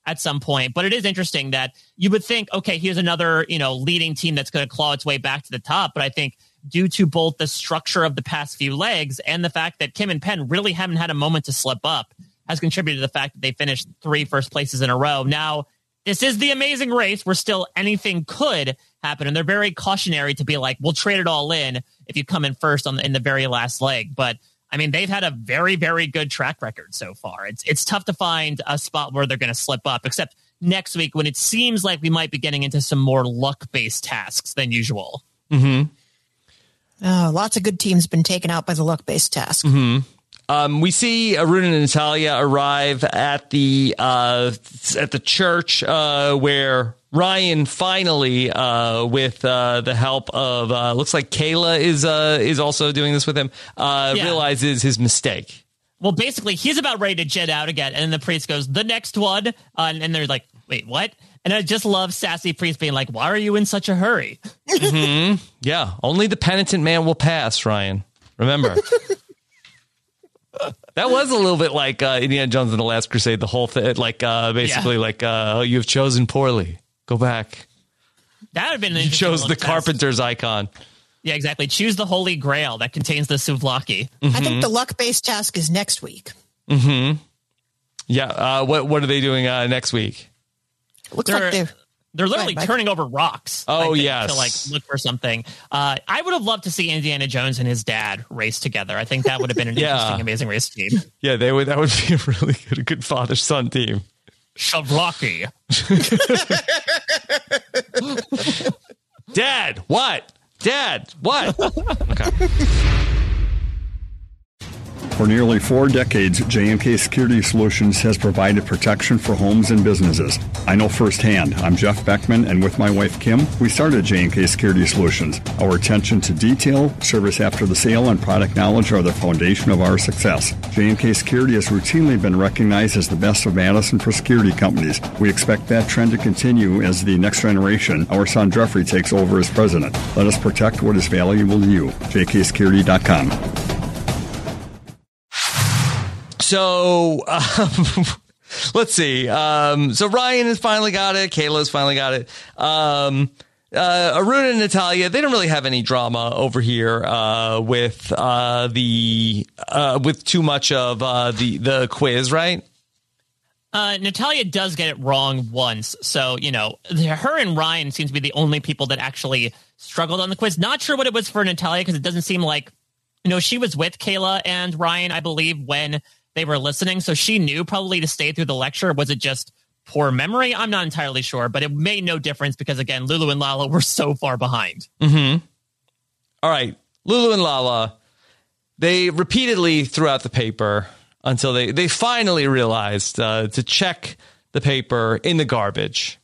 at some point. But it is interesting that you would think, okay, here's another, leading team that's going to claw its way back to the top. But I think due to both the structure of the past few legs and the fact that Kim and Penn really haven't had a moment to slip up has contributed to the fact that they finished 3 first places in a row. Now, this is the amazing race where still anything could happen. And they're very cautionary to be like, we'll trade it all in if you come in first in the very last leg. But I mean, they've had a very, very good track record so far. It's tough to find a spot where they're going to slip up, except next week when it seems like we might be getting into some more luck-based tasks than usual. Mm-hmm. Lots of good teams been taken out by the luck-based task. Mm-hmm. We see Arun and Natalia arrive at the church where Ryan finally, with the help of looks like Kayla is also doing this with him, realizes his mistake. Well, basically, he's about ready to jet out again, and then the priest goes, "The next one," and they're like, "Wait, what?" And I just love sassy priest being like, "Why are you in such a hurry?" Mm-hmm. Yeah, only the penitent man will pass, Ryan. Remember. That was a little bit like Indiana Jones and the Last Crusade. The whole thing, like basically, oh, you have chosen poorly. Go back. That would have been an You chose the carpenter's icon. Yeah, exactly. Choose the Holy Grail that contains the souvlaki. Mm-hmm. I think the luck-based task is next week. Mm-hmm. Yeah. What are they doing next week? Looks like they're literally turning over rocks. Oh, yes. To look for something. I would have loved to see Indiana Jones and his dad race together. I think that would have been an interesting, amazing race team. Yeah, that would be a really good father-son team. Souvlaki. Dad, what? Dad, what? Okay. For nearly 4 decades, J&K Security Solutions has provided protection for homes and businesses. I know firsthand. I'm Jeff Beckman, and with my wife, Kim, we started J&K Security Solutions. Our attention to detail, service after the sale, and product knowledge are the foundation of our success. J&K Security has routinely been recognized as the best of Madison for security companies. We expect that trend to continue as the next generation, our son Jeffrey, takes over as president. Let us protect what is valuable to you. jksecurity.com. So, let's see. So Ryan has finally got it. Kayla's finally got it. Arun and Natalia, they don't really have any drama over here, with too much of, the quiz, right? Natalia does get it wrong once. So, her and Ryan seem to be the only people that actually struggled on the quiz. Not sure what it was for Natalia, because it doesn't seem like, she was with Kayla and Ryan, I believe, when they were listening, so she knew probably to stay through the lecture. Was it just poor memory? I'm not entirely sure, but it made no difference because, again, Lulu and Lala were so far behind. Mm-hmm. All right. Lulu and Lala, they repeatedly threw out the paper until they finally realized to check the paper in the garbage.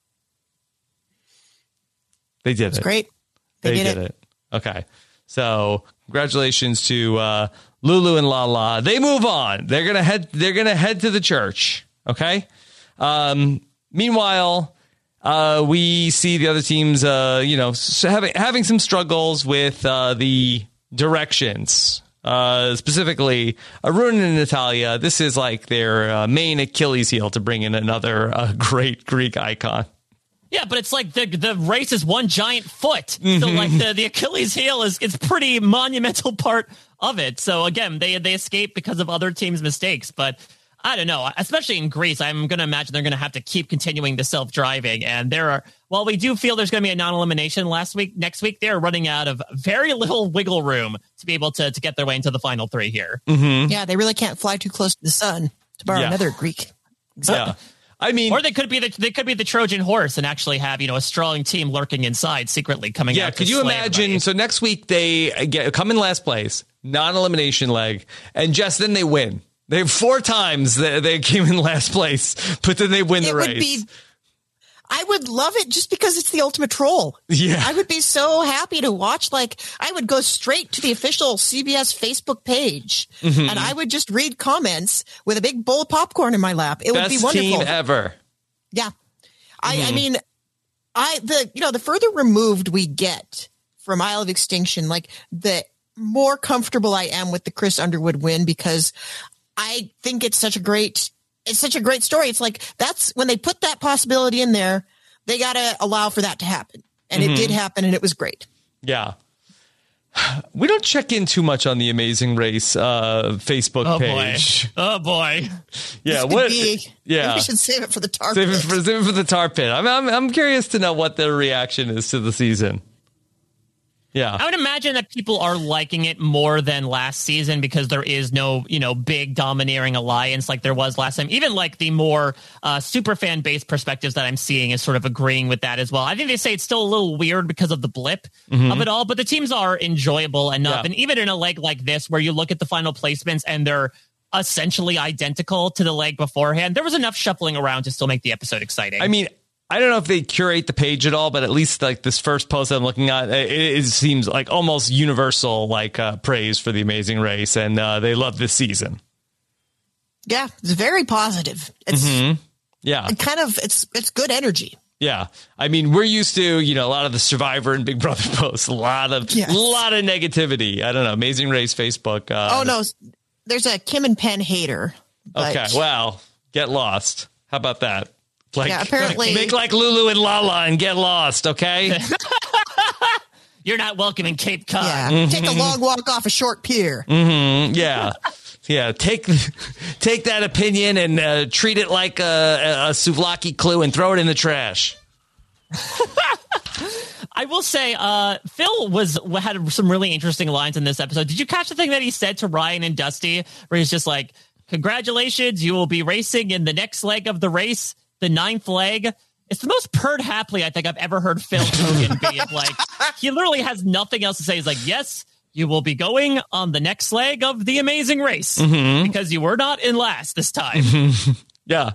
They did it. Great. They did it. Okay. So congratulations to Lulu and Lala. They move on. They're gonna head to the church. Okay. Meanwhile, we see the other teams, having some struggles with the directions. Specifically, Arun and Natalia. This is like their main Achilles heel to bring in another great Greek icon. Yeah, but it's like the race is one giant foot. Mm-hmm. So like the Achilles heel is pretty monumental part of it. So again, they escape because of other teams' mistakes. But I don't know, especially in Greece, I'm going to imagine they're going to have to keep continuing the self-driving. And while we do feel there's going to be a non-elimination next week, they're running out of very little wiggle room to be able to get their way into the final 3 here. Mm-hmm. Yeah, they really can't fly too close to the sun, to borrow another Greek. Yeah. I mean, or they could be the Trojan horse and actually have, a strong team lurking inside secretly coming out. Yeah, could you imagine? Everybody. So next week they come in last place, non-elimination leg, and just then they win. They have 4 times they came in last place, but then they win the race. I would love it just because it's the ultimate troll. Yeah. I would be so happy to watch. Like, I would go straight to the official CBS Facebook page, and I would just read comments with a big bowl of popcorn in my lap. It would be wonderful. Best team ever. Yeah. I mean, the further removed we get from Isle of Extinction, like, the more comfortable I am with the Chris Underwood win, because I think it's such a great it's such a great story. It's like, that's when they put that possibility in there, they got to allow for that to happen. And it did happen, and it was great. Yeah. We don't check in too much on the Amazing Race Facebook page. Oh boy. Yeah. Maybe Yeah. we should save it for the tar Save pit. it for the tar pit. I'm curious to know what their reaction is to the season. Yeah. I would imagine that people are liking it more than last season because there is no, big domineering alliance like there was last time. Even like the more super fan based perspectives that I'm seeing is sort of agreeing with that as well. I think they say it's still a little weird because of the blip of it all, but the teams are enjoyable enough. Yeah. And even in a leg like this, where you look at the final placements and they're essentially identical to the leg beforehand, there was enough shuffling around to still make the episode exciting. I mean, I don't know if they curate the page at all, but at least like this first post I'm looking at, it seems like almost universal praise for the Amazing Race, and they love this season. Yeah, it's very positive. It's Yeah, it's good energy. yeah. I mean, we're used to a lot of the Survivor and Big Brother posts, a lot of negativity. I don't know, Amazing Race Facebook. Oh no, there's a Kim and Penn hater. But Okay, well, get lost. How about that? Apparently Make like Lulu and Lala and get lost, okay? You're not welcome in Cape Cod. Yeah, take a long walk off a short pier. Yeah. Yeah, take that opinion and treat it like a souvlaki clue and throw it in the trash. I will say, Phil had some really interesting lines in this episode. Did you catch the thing that he said to Ryan and Dusty, where he's just like, "Congratulations, you will be racing in the next leg of the race, the 9th leg." It's the most purred happily I think I've ever heard Phil Hogan be. Of like, he literally has nothing else to say. He's like, "Yes, you will be going on the next leg of the Amazing Race because you were not in last this time." Yeah.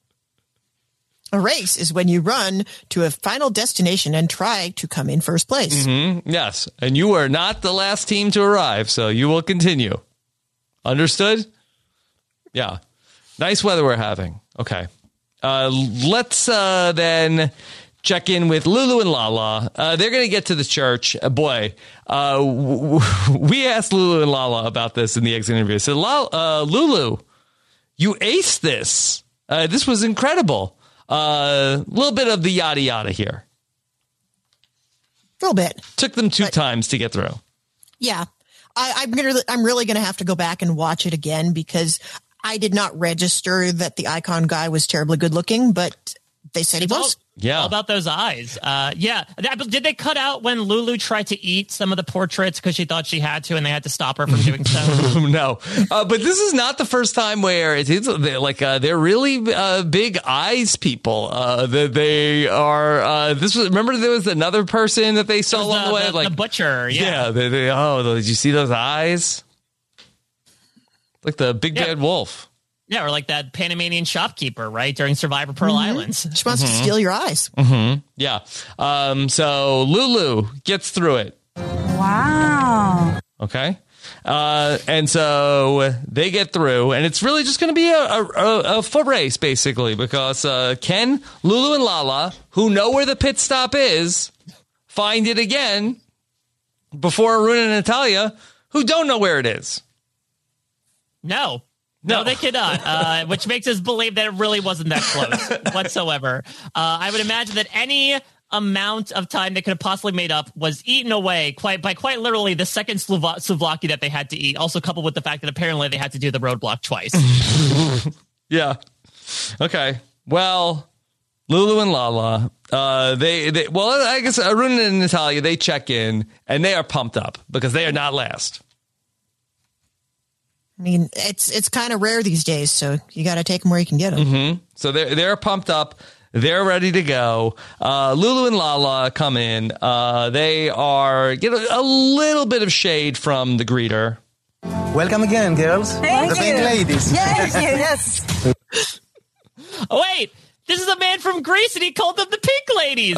A race is when you run to a final destination and try to come in first place. Yes. And you are not the last team to arrive, so you will continue. Understood? Yeah. Nice weather we're having. Okay. Let's then check in with Lulu and Lala. They're going to get to the church. Boy, we asked Lulu and Lala about this in the exit interview. I said, Lulu, you aced this. This was incredible. A little bit of the yada yada here. A little bit. Took them two times to get through. Yeah. I'm really going to have to go back and watch it again because I did not register that the icon guy was terribly good looking, but they said he was. Yeah. All about those eyes. Yeah. Did they cut out when Lulu tried to eat some of the portraits because she thought she had to and they had to stop her from doing so? No. But this is not the first time where they're really big eyes people. They are. Remember there was another person that they saw along the way? The butcher. Yeah. Did you see those eyes? Like the big bad wolf. Yeah, or like that Panamanian shopkeeper, right? During Survivor Pearl Islands. She wants to steal your eyes. Yeah. So Lulu gets through it. Wow. Okay. And so they get through, and it's really just going to be a foot race, basically, because Ken, Lulu, and Lala, who know where the pit stop is, find it again before Arun and Natalia, who don't know where it is. No, they cannot, which makes us believe that it really wasn't that close whatsoever. I would imagine that any amount of time they could have possibly made up was eaten away quite literally the second souvlaki that they had to eat, also coupled with the fact that apparently they had to do the roadblock twice. Yeah. Okay. Well, Lulu and Lala, I guess Arun and Natalia, they check in, and they are pumped up because they are not last. I mean, it's kind of rare these days, so you got to take them where you can get them. So they're pumped up. They're ready to go. Lulu and Lala come in. They are get a little bit of shade from the greeter. Welcome again, girls. Thank the you. pink ladies. Yes. Oh, wait. This is a man from Greece, and he called them the Pink Ladies.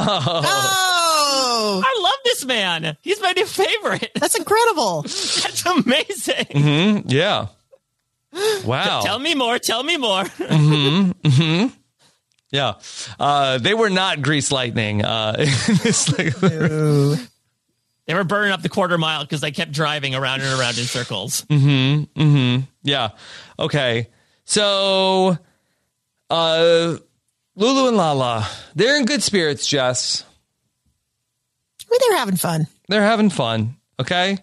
Oh! I love this man. He's my new favorite. That's incredible. That's amazing. Yeah. Wow. Tell me more. Yeah. They were not Grease Lightning. They were burning up the quarter mile because they kept driving around and around in circles. Yeah. Okay. So, Lulu and Lala, they're in good spirits, Jess. I mean, they're having fun. They're having fun. Okay.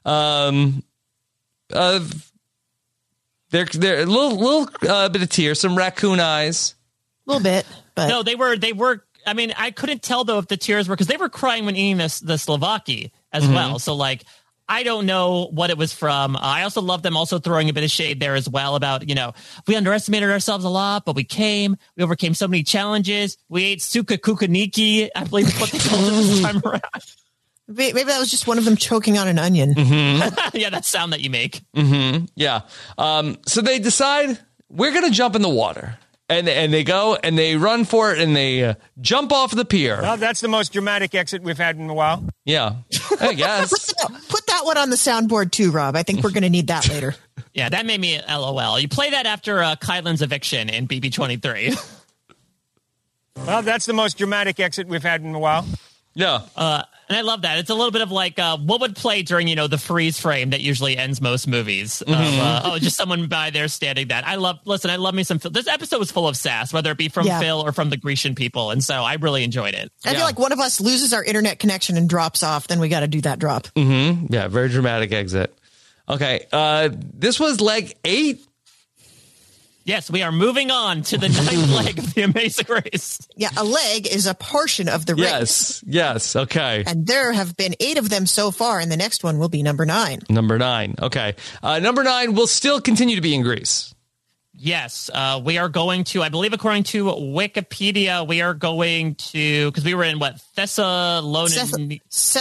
They're a little bit of tears, some raccoon eyes. A little bit, but no, they were. I mean, I couldn't tell though if the tears were because they were crying when eating the Slovaki as well. So like, I don't know what it was from. I also love them also throwing a bit of shade there as well about, we underestimated ourselves a lot, but we overcame so many challenges. We ate suka kukaniki. I believe that's what they called it this time around. Maybe that was just one of them choking on an onion. Mm-hmm. Yeah, that sound that you make. Mm-hmm. Yeah. So they decide we're going to jump in the water. And they go and they run for it and they jump off the pier. Well, that's the most dramatic exit we've had in a while. Yeah, I guess. Put that one on the soundboard too, Rob. I think we're going to need that later. Yeah, that made me LOL. You play that after Kylan's eviction in BB23. Well, that's the most dramatic exit we've had in a while. Yeah. And I love that. It's a little bit of like what would play during, the freeze frame that usually ends most movies. Just someone by there standing that. I love me some Phil. This episode was full of sass, whether it be from Phil or from the Grecian people. And so I really enjoyed it. I feel like one of us loses our internet connection and drops off. Then we got to do that drop. Mm-hmm. Yeah. Very dramatic exit. Okay. This was leg 8. Yes, we are moving on to the 9th leg of the Amazing Race. Yeah, a leg is a portion of the race. Yes. Okay. And there have been 8 of them so far, and the next one will be number 9. Number 9. Okay. Number 9 will still continue to be in Greece. Yes, we are going to, I believe, according to Wikipedia, we are going to, because we were in Thessaloniki.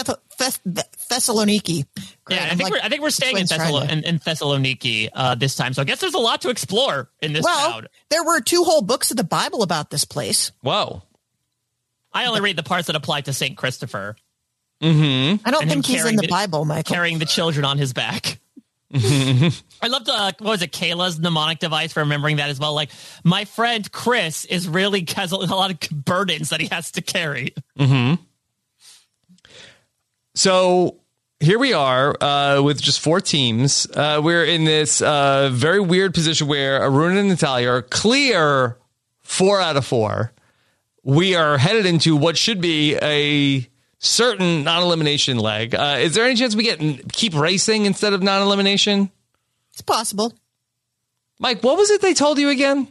Great. Yeah, I think we're staying in Thessaloniki this time. So I guess there's a lot to explore in this town. There were 2 whole books of the Bible about this place. Whoa. I only read the parts that apply to St. Christopher. Mm-hmm. I don't think he's in the Bible, Michael. Carrying the children on his back. I loved, Kayla's mnemonic device for remembering that as well. Like, my friend Chris has a lot of burdens that he has to carry. Mm-hmm. So here we are with just 4 teams. We're in this very weird position where Aruna and Natalia are clear 4 out of 4. We are headed into what should be a certain non-elimination leg. Is there any chance we keep racing instead of non-elimination? It's possible. Mike, what was it they told you again?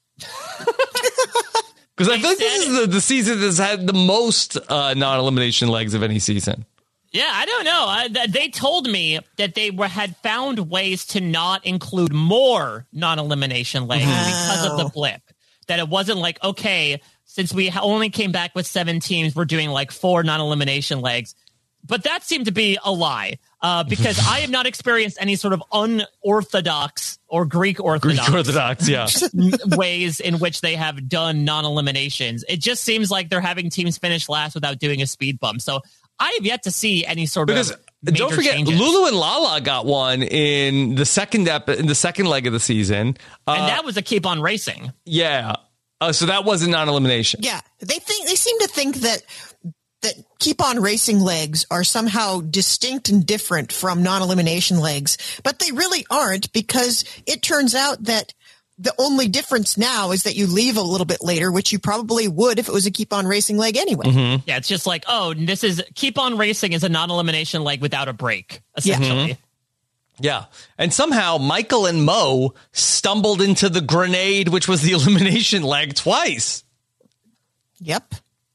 Because I think this is the season that's had the most non-elimination legs of any season. Yeah, I don't know. They told me that they had found ways to not include more non-elimination legs because of the blip. That it wasn't like, okay, since we only came back with 7 teams, we're doing like 4 non-elimination legs. But that seemed to be a lie because I have not experienced any sort of unorthodox or Greek orthodox ways in which they have done non-eliminations. It just seems like they're having teams finish last without doing a speed bump. So I have yet to see any sort of major don't forget, changes. Lulu and Lala got one in the second leg of the season, and that was a keep on racing. Yeah, so that wasn't non-elimination. Yeah, they seem to think that keep on racing legs are somehow distinct and different from non-elimination legs, but they really aren't, because it turns out that the only difference now is that you leave a little bit later, which you probably would if it was a keep on racing leg anyway. Mm-hmm. Yeah, it's just like, this is keep on racing is a non-elimination leg without a break, essentially. Yeah. Yeah. And somehow Michael and Mo stumbled into the grenade, which was the elimination leg, twice. Yep.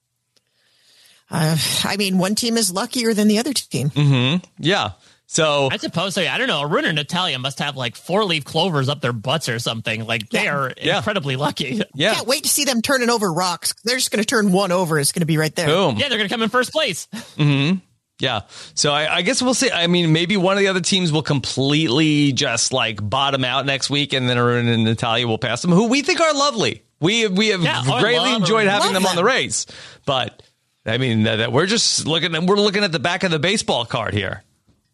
I mean, one team is luckier than the other team. Mm-hmm. Yeah. So I suppose so. I don't know. Aruna and Natalia must have like 4-leaf clovers up their butts or something. Like they are incredibly lucky. Yeah. Can't wait to see them turning over rocks. They're just going to turn one over. It's going to be right there. Boom. Yeah, they're going to come in first place. Mm-hmm. Yeah. So I guess we'll see. I mean, maybe one of the other teams will completely just like bottom out next week, and then Aruna and Natalia will pass them, who we think are lovely. We have greatly enjoyed having them on the race. But I mean, we're just looking at the back of the baseball card here.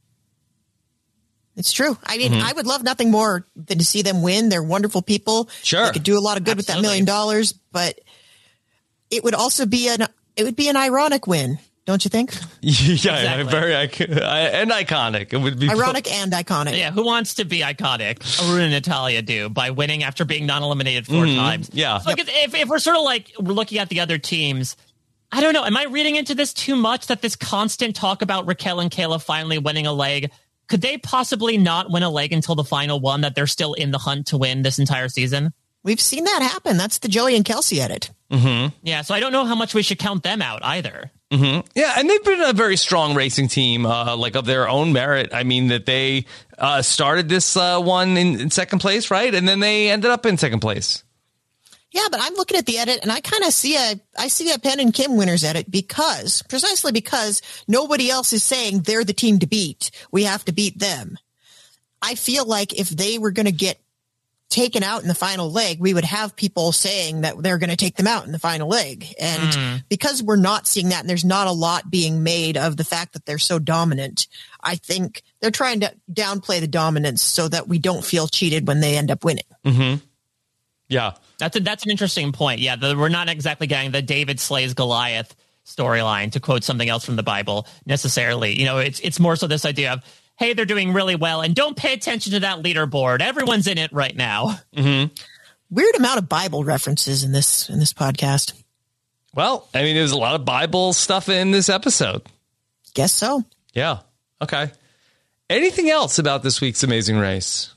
It's true. I mean, I would love nothing more than to see them win. They're wonderful people. Sure. They could do a lot of good with that $1 million, but it would also be an ironic win, Don't you think? Yeah, very and iconic. It would be ironic and iconic. Yeah, who wants to be iconic? Arun and Natalia do by winning after being non-eliminated 4 times. Yeah. So if we're sort of like we're looking at the other teams, I don't know. Am I reading into this too much that this constant talk about Raquel and Kayla finally winning a leg? Could they possibly not win a leg until the final one, that they're still in the hunt to win this entire season? We've seen that happen. That's the Joey and Kelsey edit. Mm-hmm. Yeah, so I don't know how much we should count them out either. Mm-hmm. Yeah, and they've been a very strong racing team, like of their own merit. I mean, that they started this one in second place, right? And then they ended up in second place. Yeah, but I'm looking at the edit, and I kind of see a Penn and Kim winners edit precisely because nobody else is saying they're the team to beat. We have to beat them. I feel like if they were going to get taken out in the final leg, we would have people saying that they're going to take them out in the final leg. And because we're not seeing that, and there's not a lot being made of the fact that they're so dominant, I think they're trying to downplay the dominance so that we don't feel cheated when they end up winning. Mm-hmm. Yeah. That's an interesting point. Yeah, we're not exactly getting the David slays Goliath storyline, to quote something else from the Bible, necessarily. You know, it's more so this idea of, hey, they're doing really well, and don't pay attention to that leaderboard. Everyone's in it right now. Mm-hmm. Weird amount of Bible references in this podcast. Well, I mean, there's a lot of Bible stuff in this episode. Guess so. Yeah. Okay. Anything else about this week's Amazing Race?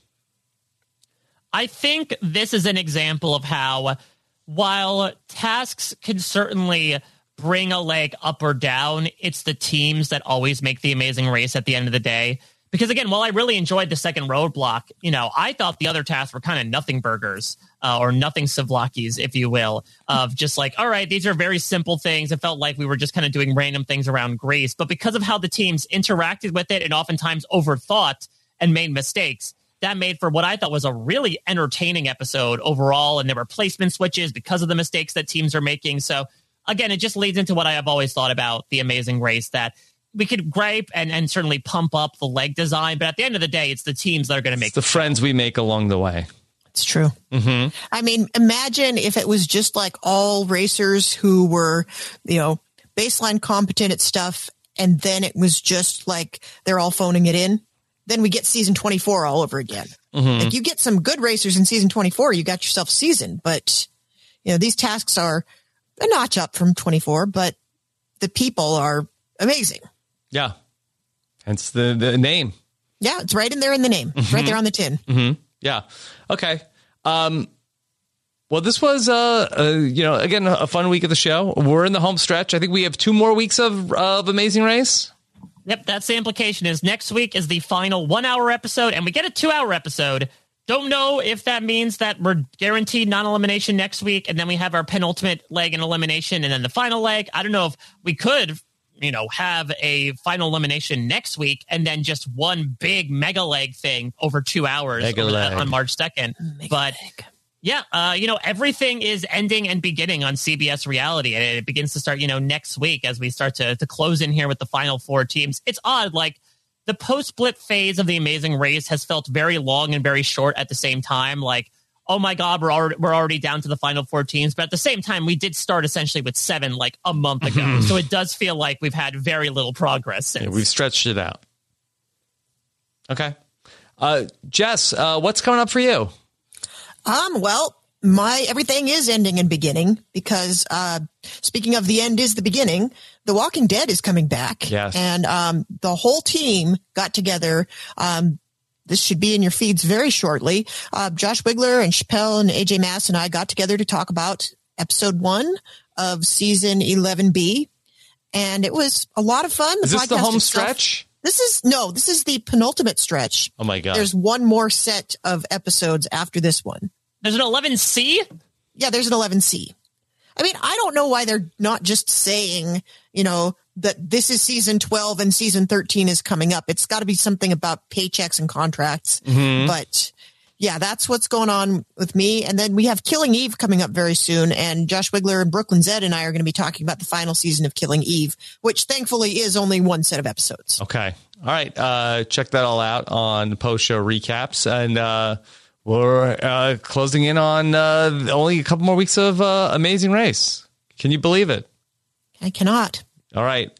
I think this is an example of how, while tasks can certainly bring a leg up or down, it's the teams that always make the Amazing Race at the end of the day. Because again, while I really enjoyed the second roadblock, you know, I thought the other tasks were kind of nothing burgers or nothing souvlaki's, if you will, of just like, all right, these are very simple things. It felt like we were just kind of doing random things around Grace. But because of how the teams interacted with it and oftentimes overthought and made mistakes, that made for what I thought was a really entertaining episode overall. And there were placement switches because of the mistakes that teams are making. So again, it just leads into what I have always thought about the Amazing Race, that we could gripe and certainly pump up the leg design, but at the end of the day, it's the teams that are going to make the friends we make along the way. It's true. Mm-hmm. I mean, imagine if it was just like all racers who were, you know, baseline competent at stuff, and then it was just like they're all phoning it in. Then we get season 24 all over again. Mm-hmm. Like, you get some good racers in season 24, you got yourself season. But, you know, these tasks are a notch up from 24, but the people are amazing. Yeah. Hence the name. Yeah, it's right in there in the name. It's right there on the tin. Mm-hmm. Yeah. Okay. Well, this was, you know, again, a fun week of the show. We're in the home stretch. I think we have 2 more weeks of Amazing Race. Yep, that's the implication. Is next week is the final 1-hour episode, and we get a 2-hour episode. Don't know if that means that we're guaranteed non-elimination next week, and then we have our penultimate leg in elimination, and then the final leg. I don't know if we could, you know, have a final elimination next week, and then just one big mega leg thing over 2 hours on March 2nd. But yeah, you know, everything is ending and beginning on CBS Reality, and it begins to start, you know, next week as we start to close in here with the final 4 teams. It's odd, like the post-split phase of the Amazing Race has felt very long and very short at the same time. Like, oh my God, we're already down to the final 4 teams. But at the same time, we did start essentially with 7 like a month ago. So it does feel like we've had very little progress since. Yeah, we've stretched it out. Okay. Jess, what's coming up for you? Well, everything is ending and beginning because, speaking of the end is the beginning, The Walking Dead is coming back. Yes. And, the whole team got together. This should be in your feeds very shortly. Josh Wigler and Chappelle and AJ Mass and I got together to talk about episode 1 of season 11B. And it was a lot of fun. Is this the home stretch? This is the penultimate stretch. Oh my God. There's one more set of episodes after this one. There's an 11C? Yeah, there's an 11C. I mean, I don't know why they're not just saying, you know, that this is season 12 and season 13 is coming up. It's got to be something about paychecks and contracts. Mm-hmm. But yeah, that's what's going on with me. And then we have Killing Eve coming up very soon. And Josh Wigler and Brooklyn Zed and I are going to be talking about the final season of Killing Eve, which thankfully is only one set of episodes. Okay. All right. Check that all out on the post-show recaps. And we're closing in on only a couple more weeks of Amazing Race. Can you believe it? I cannot. All right.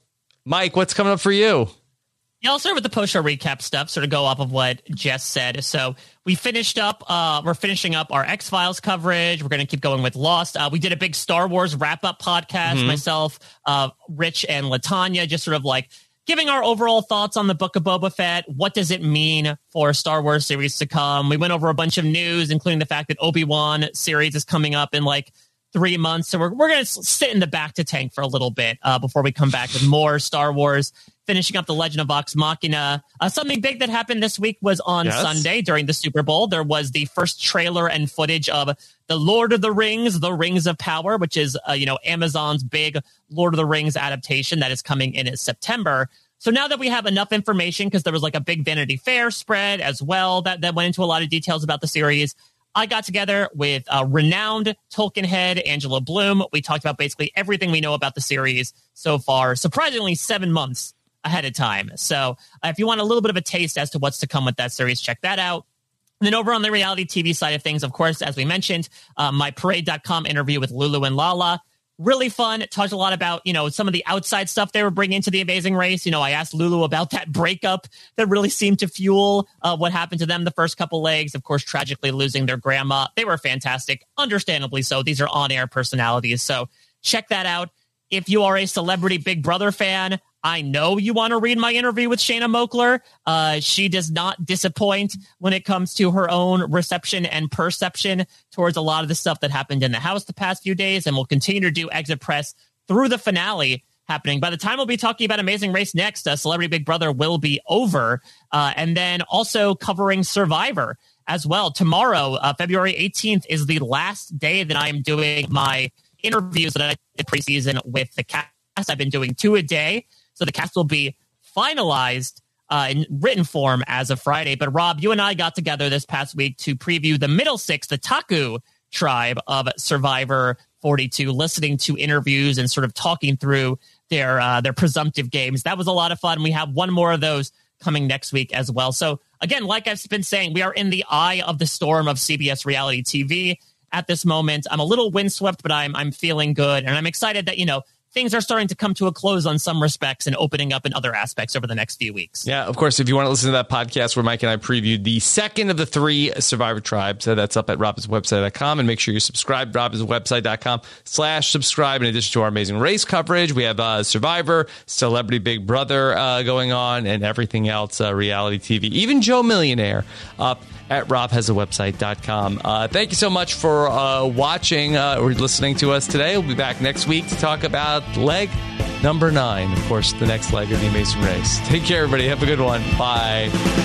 Mike, what's coming up for you? Yeah, I'll start with the post-show recap stuff, sort of go off of what Jess said. So we finished up, we're finishing up our X-Files coverage. We're going to keep going with Lost. We did a big Star Wars wrap-up podcast, myself, Rich, and LaTanya, just sort of like giving our overall thoughts on the Book of Boba Fett. What does it mean for a Star Wars series to come? We went over a bunch of news, including the fact that Obi-Wan series is coming up in like 3 months. So we're going to sit in the back to tank for a little bit before we come back with more Star Wars. Finishing up The Legend of Vox Machina. Something big that happened this week was on Sunday during the Super Bowl. There was the first trailer and footage of The Lord of the Rings, The Rings of Power, which is, Amazon's big Lord of the Rings adaptation that is coming in September. So now that we have enough information, because there was like a big Vanity Fair spread as well that went into a lot of details about the series, I got together with renowned Tolkien head Angela Bloom. We talked about basically everything we know about the series so far, surprisingly 7 months ahead of time. So if you want a little bit of a taste as to what's to come with that series, check that out. And then over on the reality TV side of things, of course, as we mentioned, my Parade.com interview with Lulu and Lala. Really fun. It talked a lot about, some of the outside stuff they were bringing to The Amazing Race. I asked Lulu about that breakup that really seemed to fuel what happened to them the first couple legs. Of course, tragically losing their grandma. They were fantastic. Understandably so. These are on-air personalities. So check that out. If you are a Celebrity Big Brother fan, I know you want to read my interview with Shayna Moakler. She does not disappoint when it comes to her own reception and perception towards a lot of the stuff that happened in the house the past few days, and will continue to do exit press through the finale happening. By the time we'll be talking about Amazing Race next, Celebrity Big Brother will be over, and then also covering Survivor as well. Tomorrow, February 18th, is the last day that I am doing my interviews that I did preseason with the cast. I've been doing 2 a day. So the cast will be finalized in written form as of Friday. But Rob, you and I got together this past week to preview the middle six, the Taku tribe of Survivor 42, listening to interviews and sort of talking through their presumptive games. That was a lot of fun. We have one more of those coming next week as well. So again, like I've been saying, we are in the eye of the storm of CBS reality TV at this moment. I'm a little windswept, but I'm feeling good. And I'm excited that, things are starting to come to a close on some respects and opening up in other aspects over the next few weeks. Yeah, of course, if you want to listen to that podcast where Mike and I previewed the second of the 3 Survivor tribes, that's up at robinswebsite.com. And make sure you subscribe, robinswebsite.com/subscribe. In addition to our Amazing Race coverage, we have Survivor, Celebrity Big Brother going on, and everything else, reality TV. Even Joe Millionaire up at robhasawebsite.com. Thank you so much for watching or listening to us today. We'll be back next week to talk about leg number 9. Of course, the next leg of the Amazing Race. Take care, everybody. Have a good one. Bye.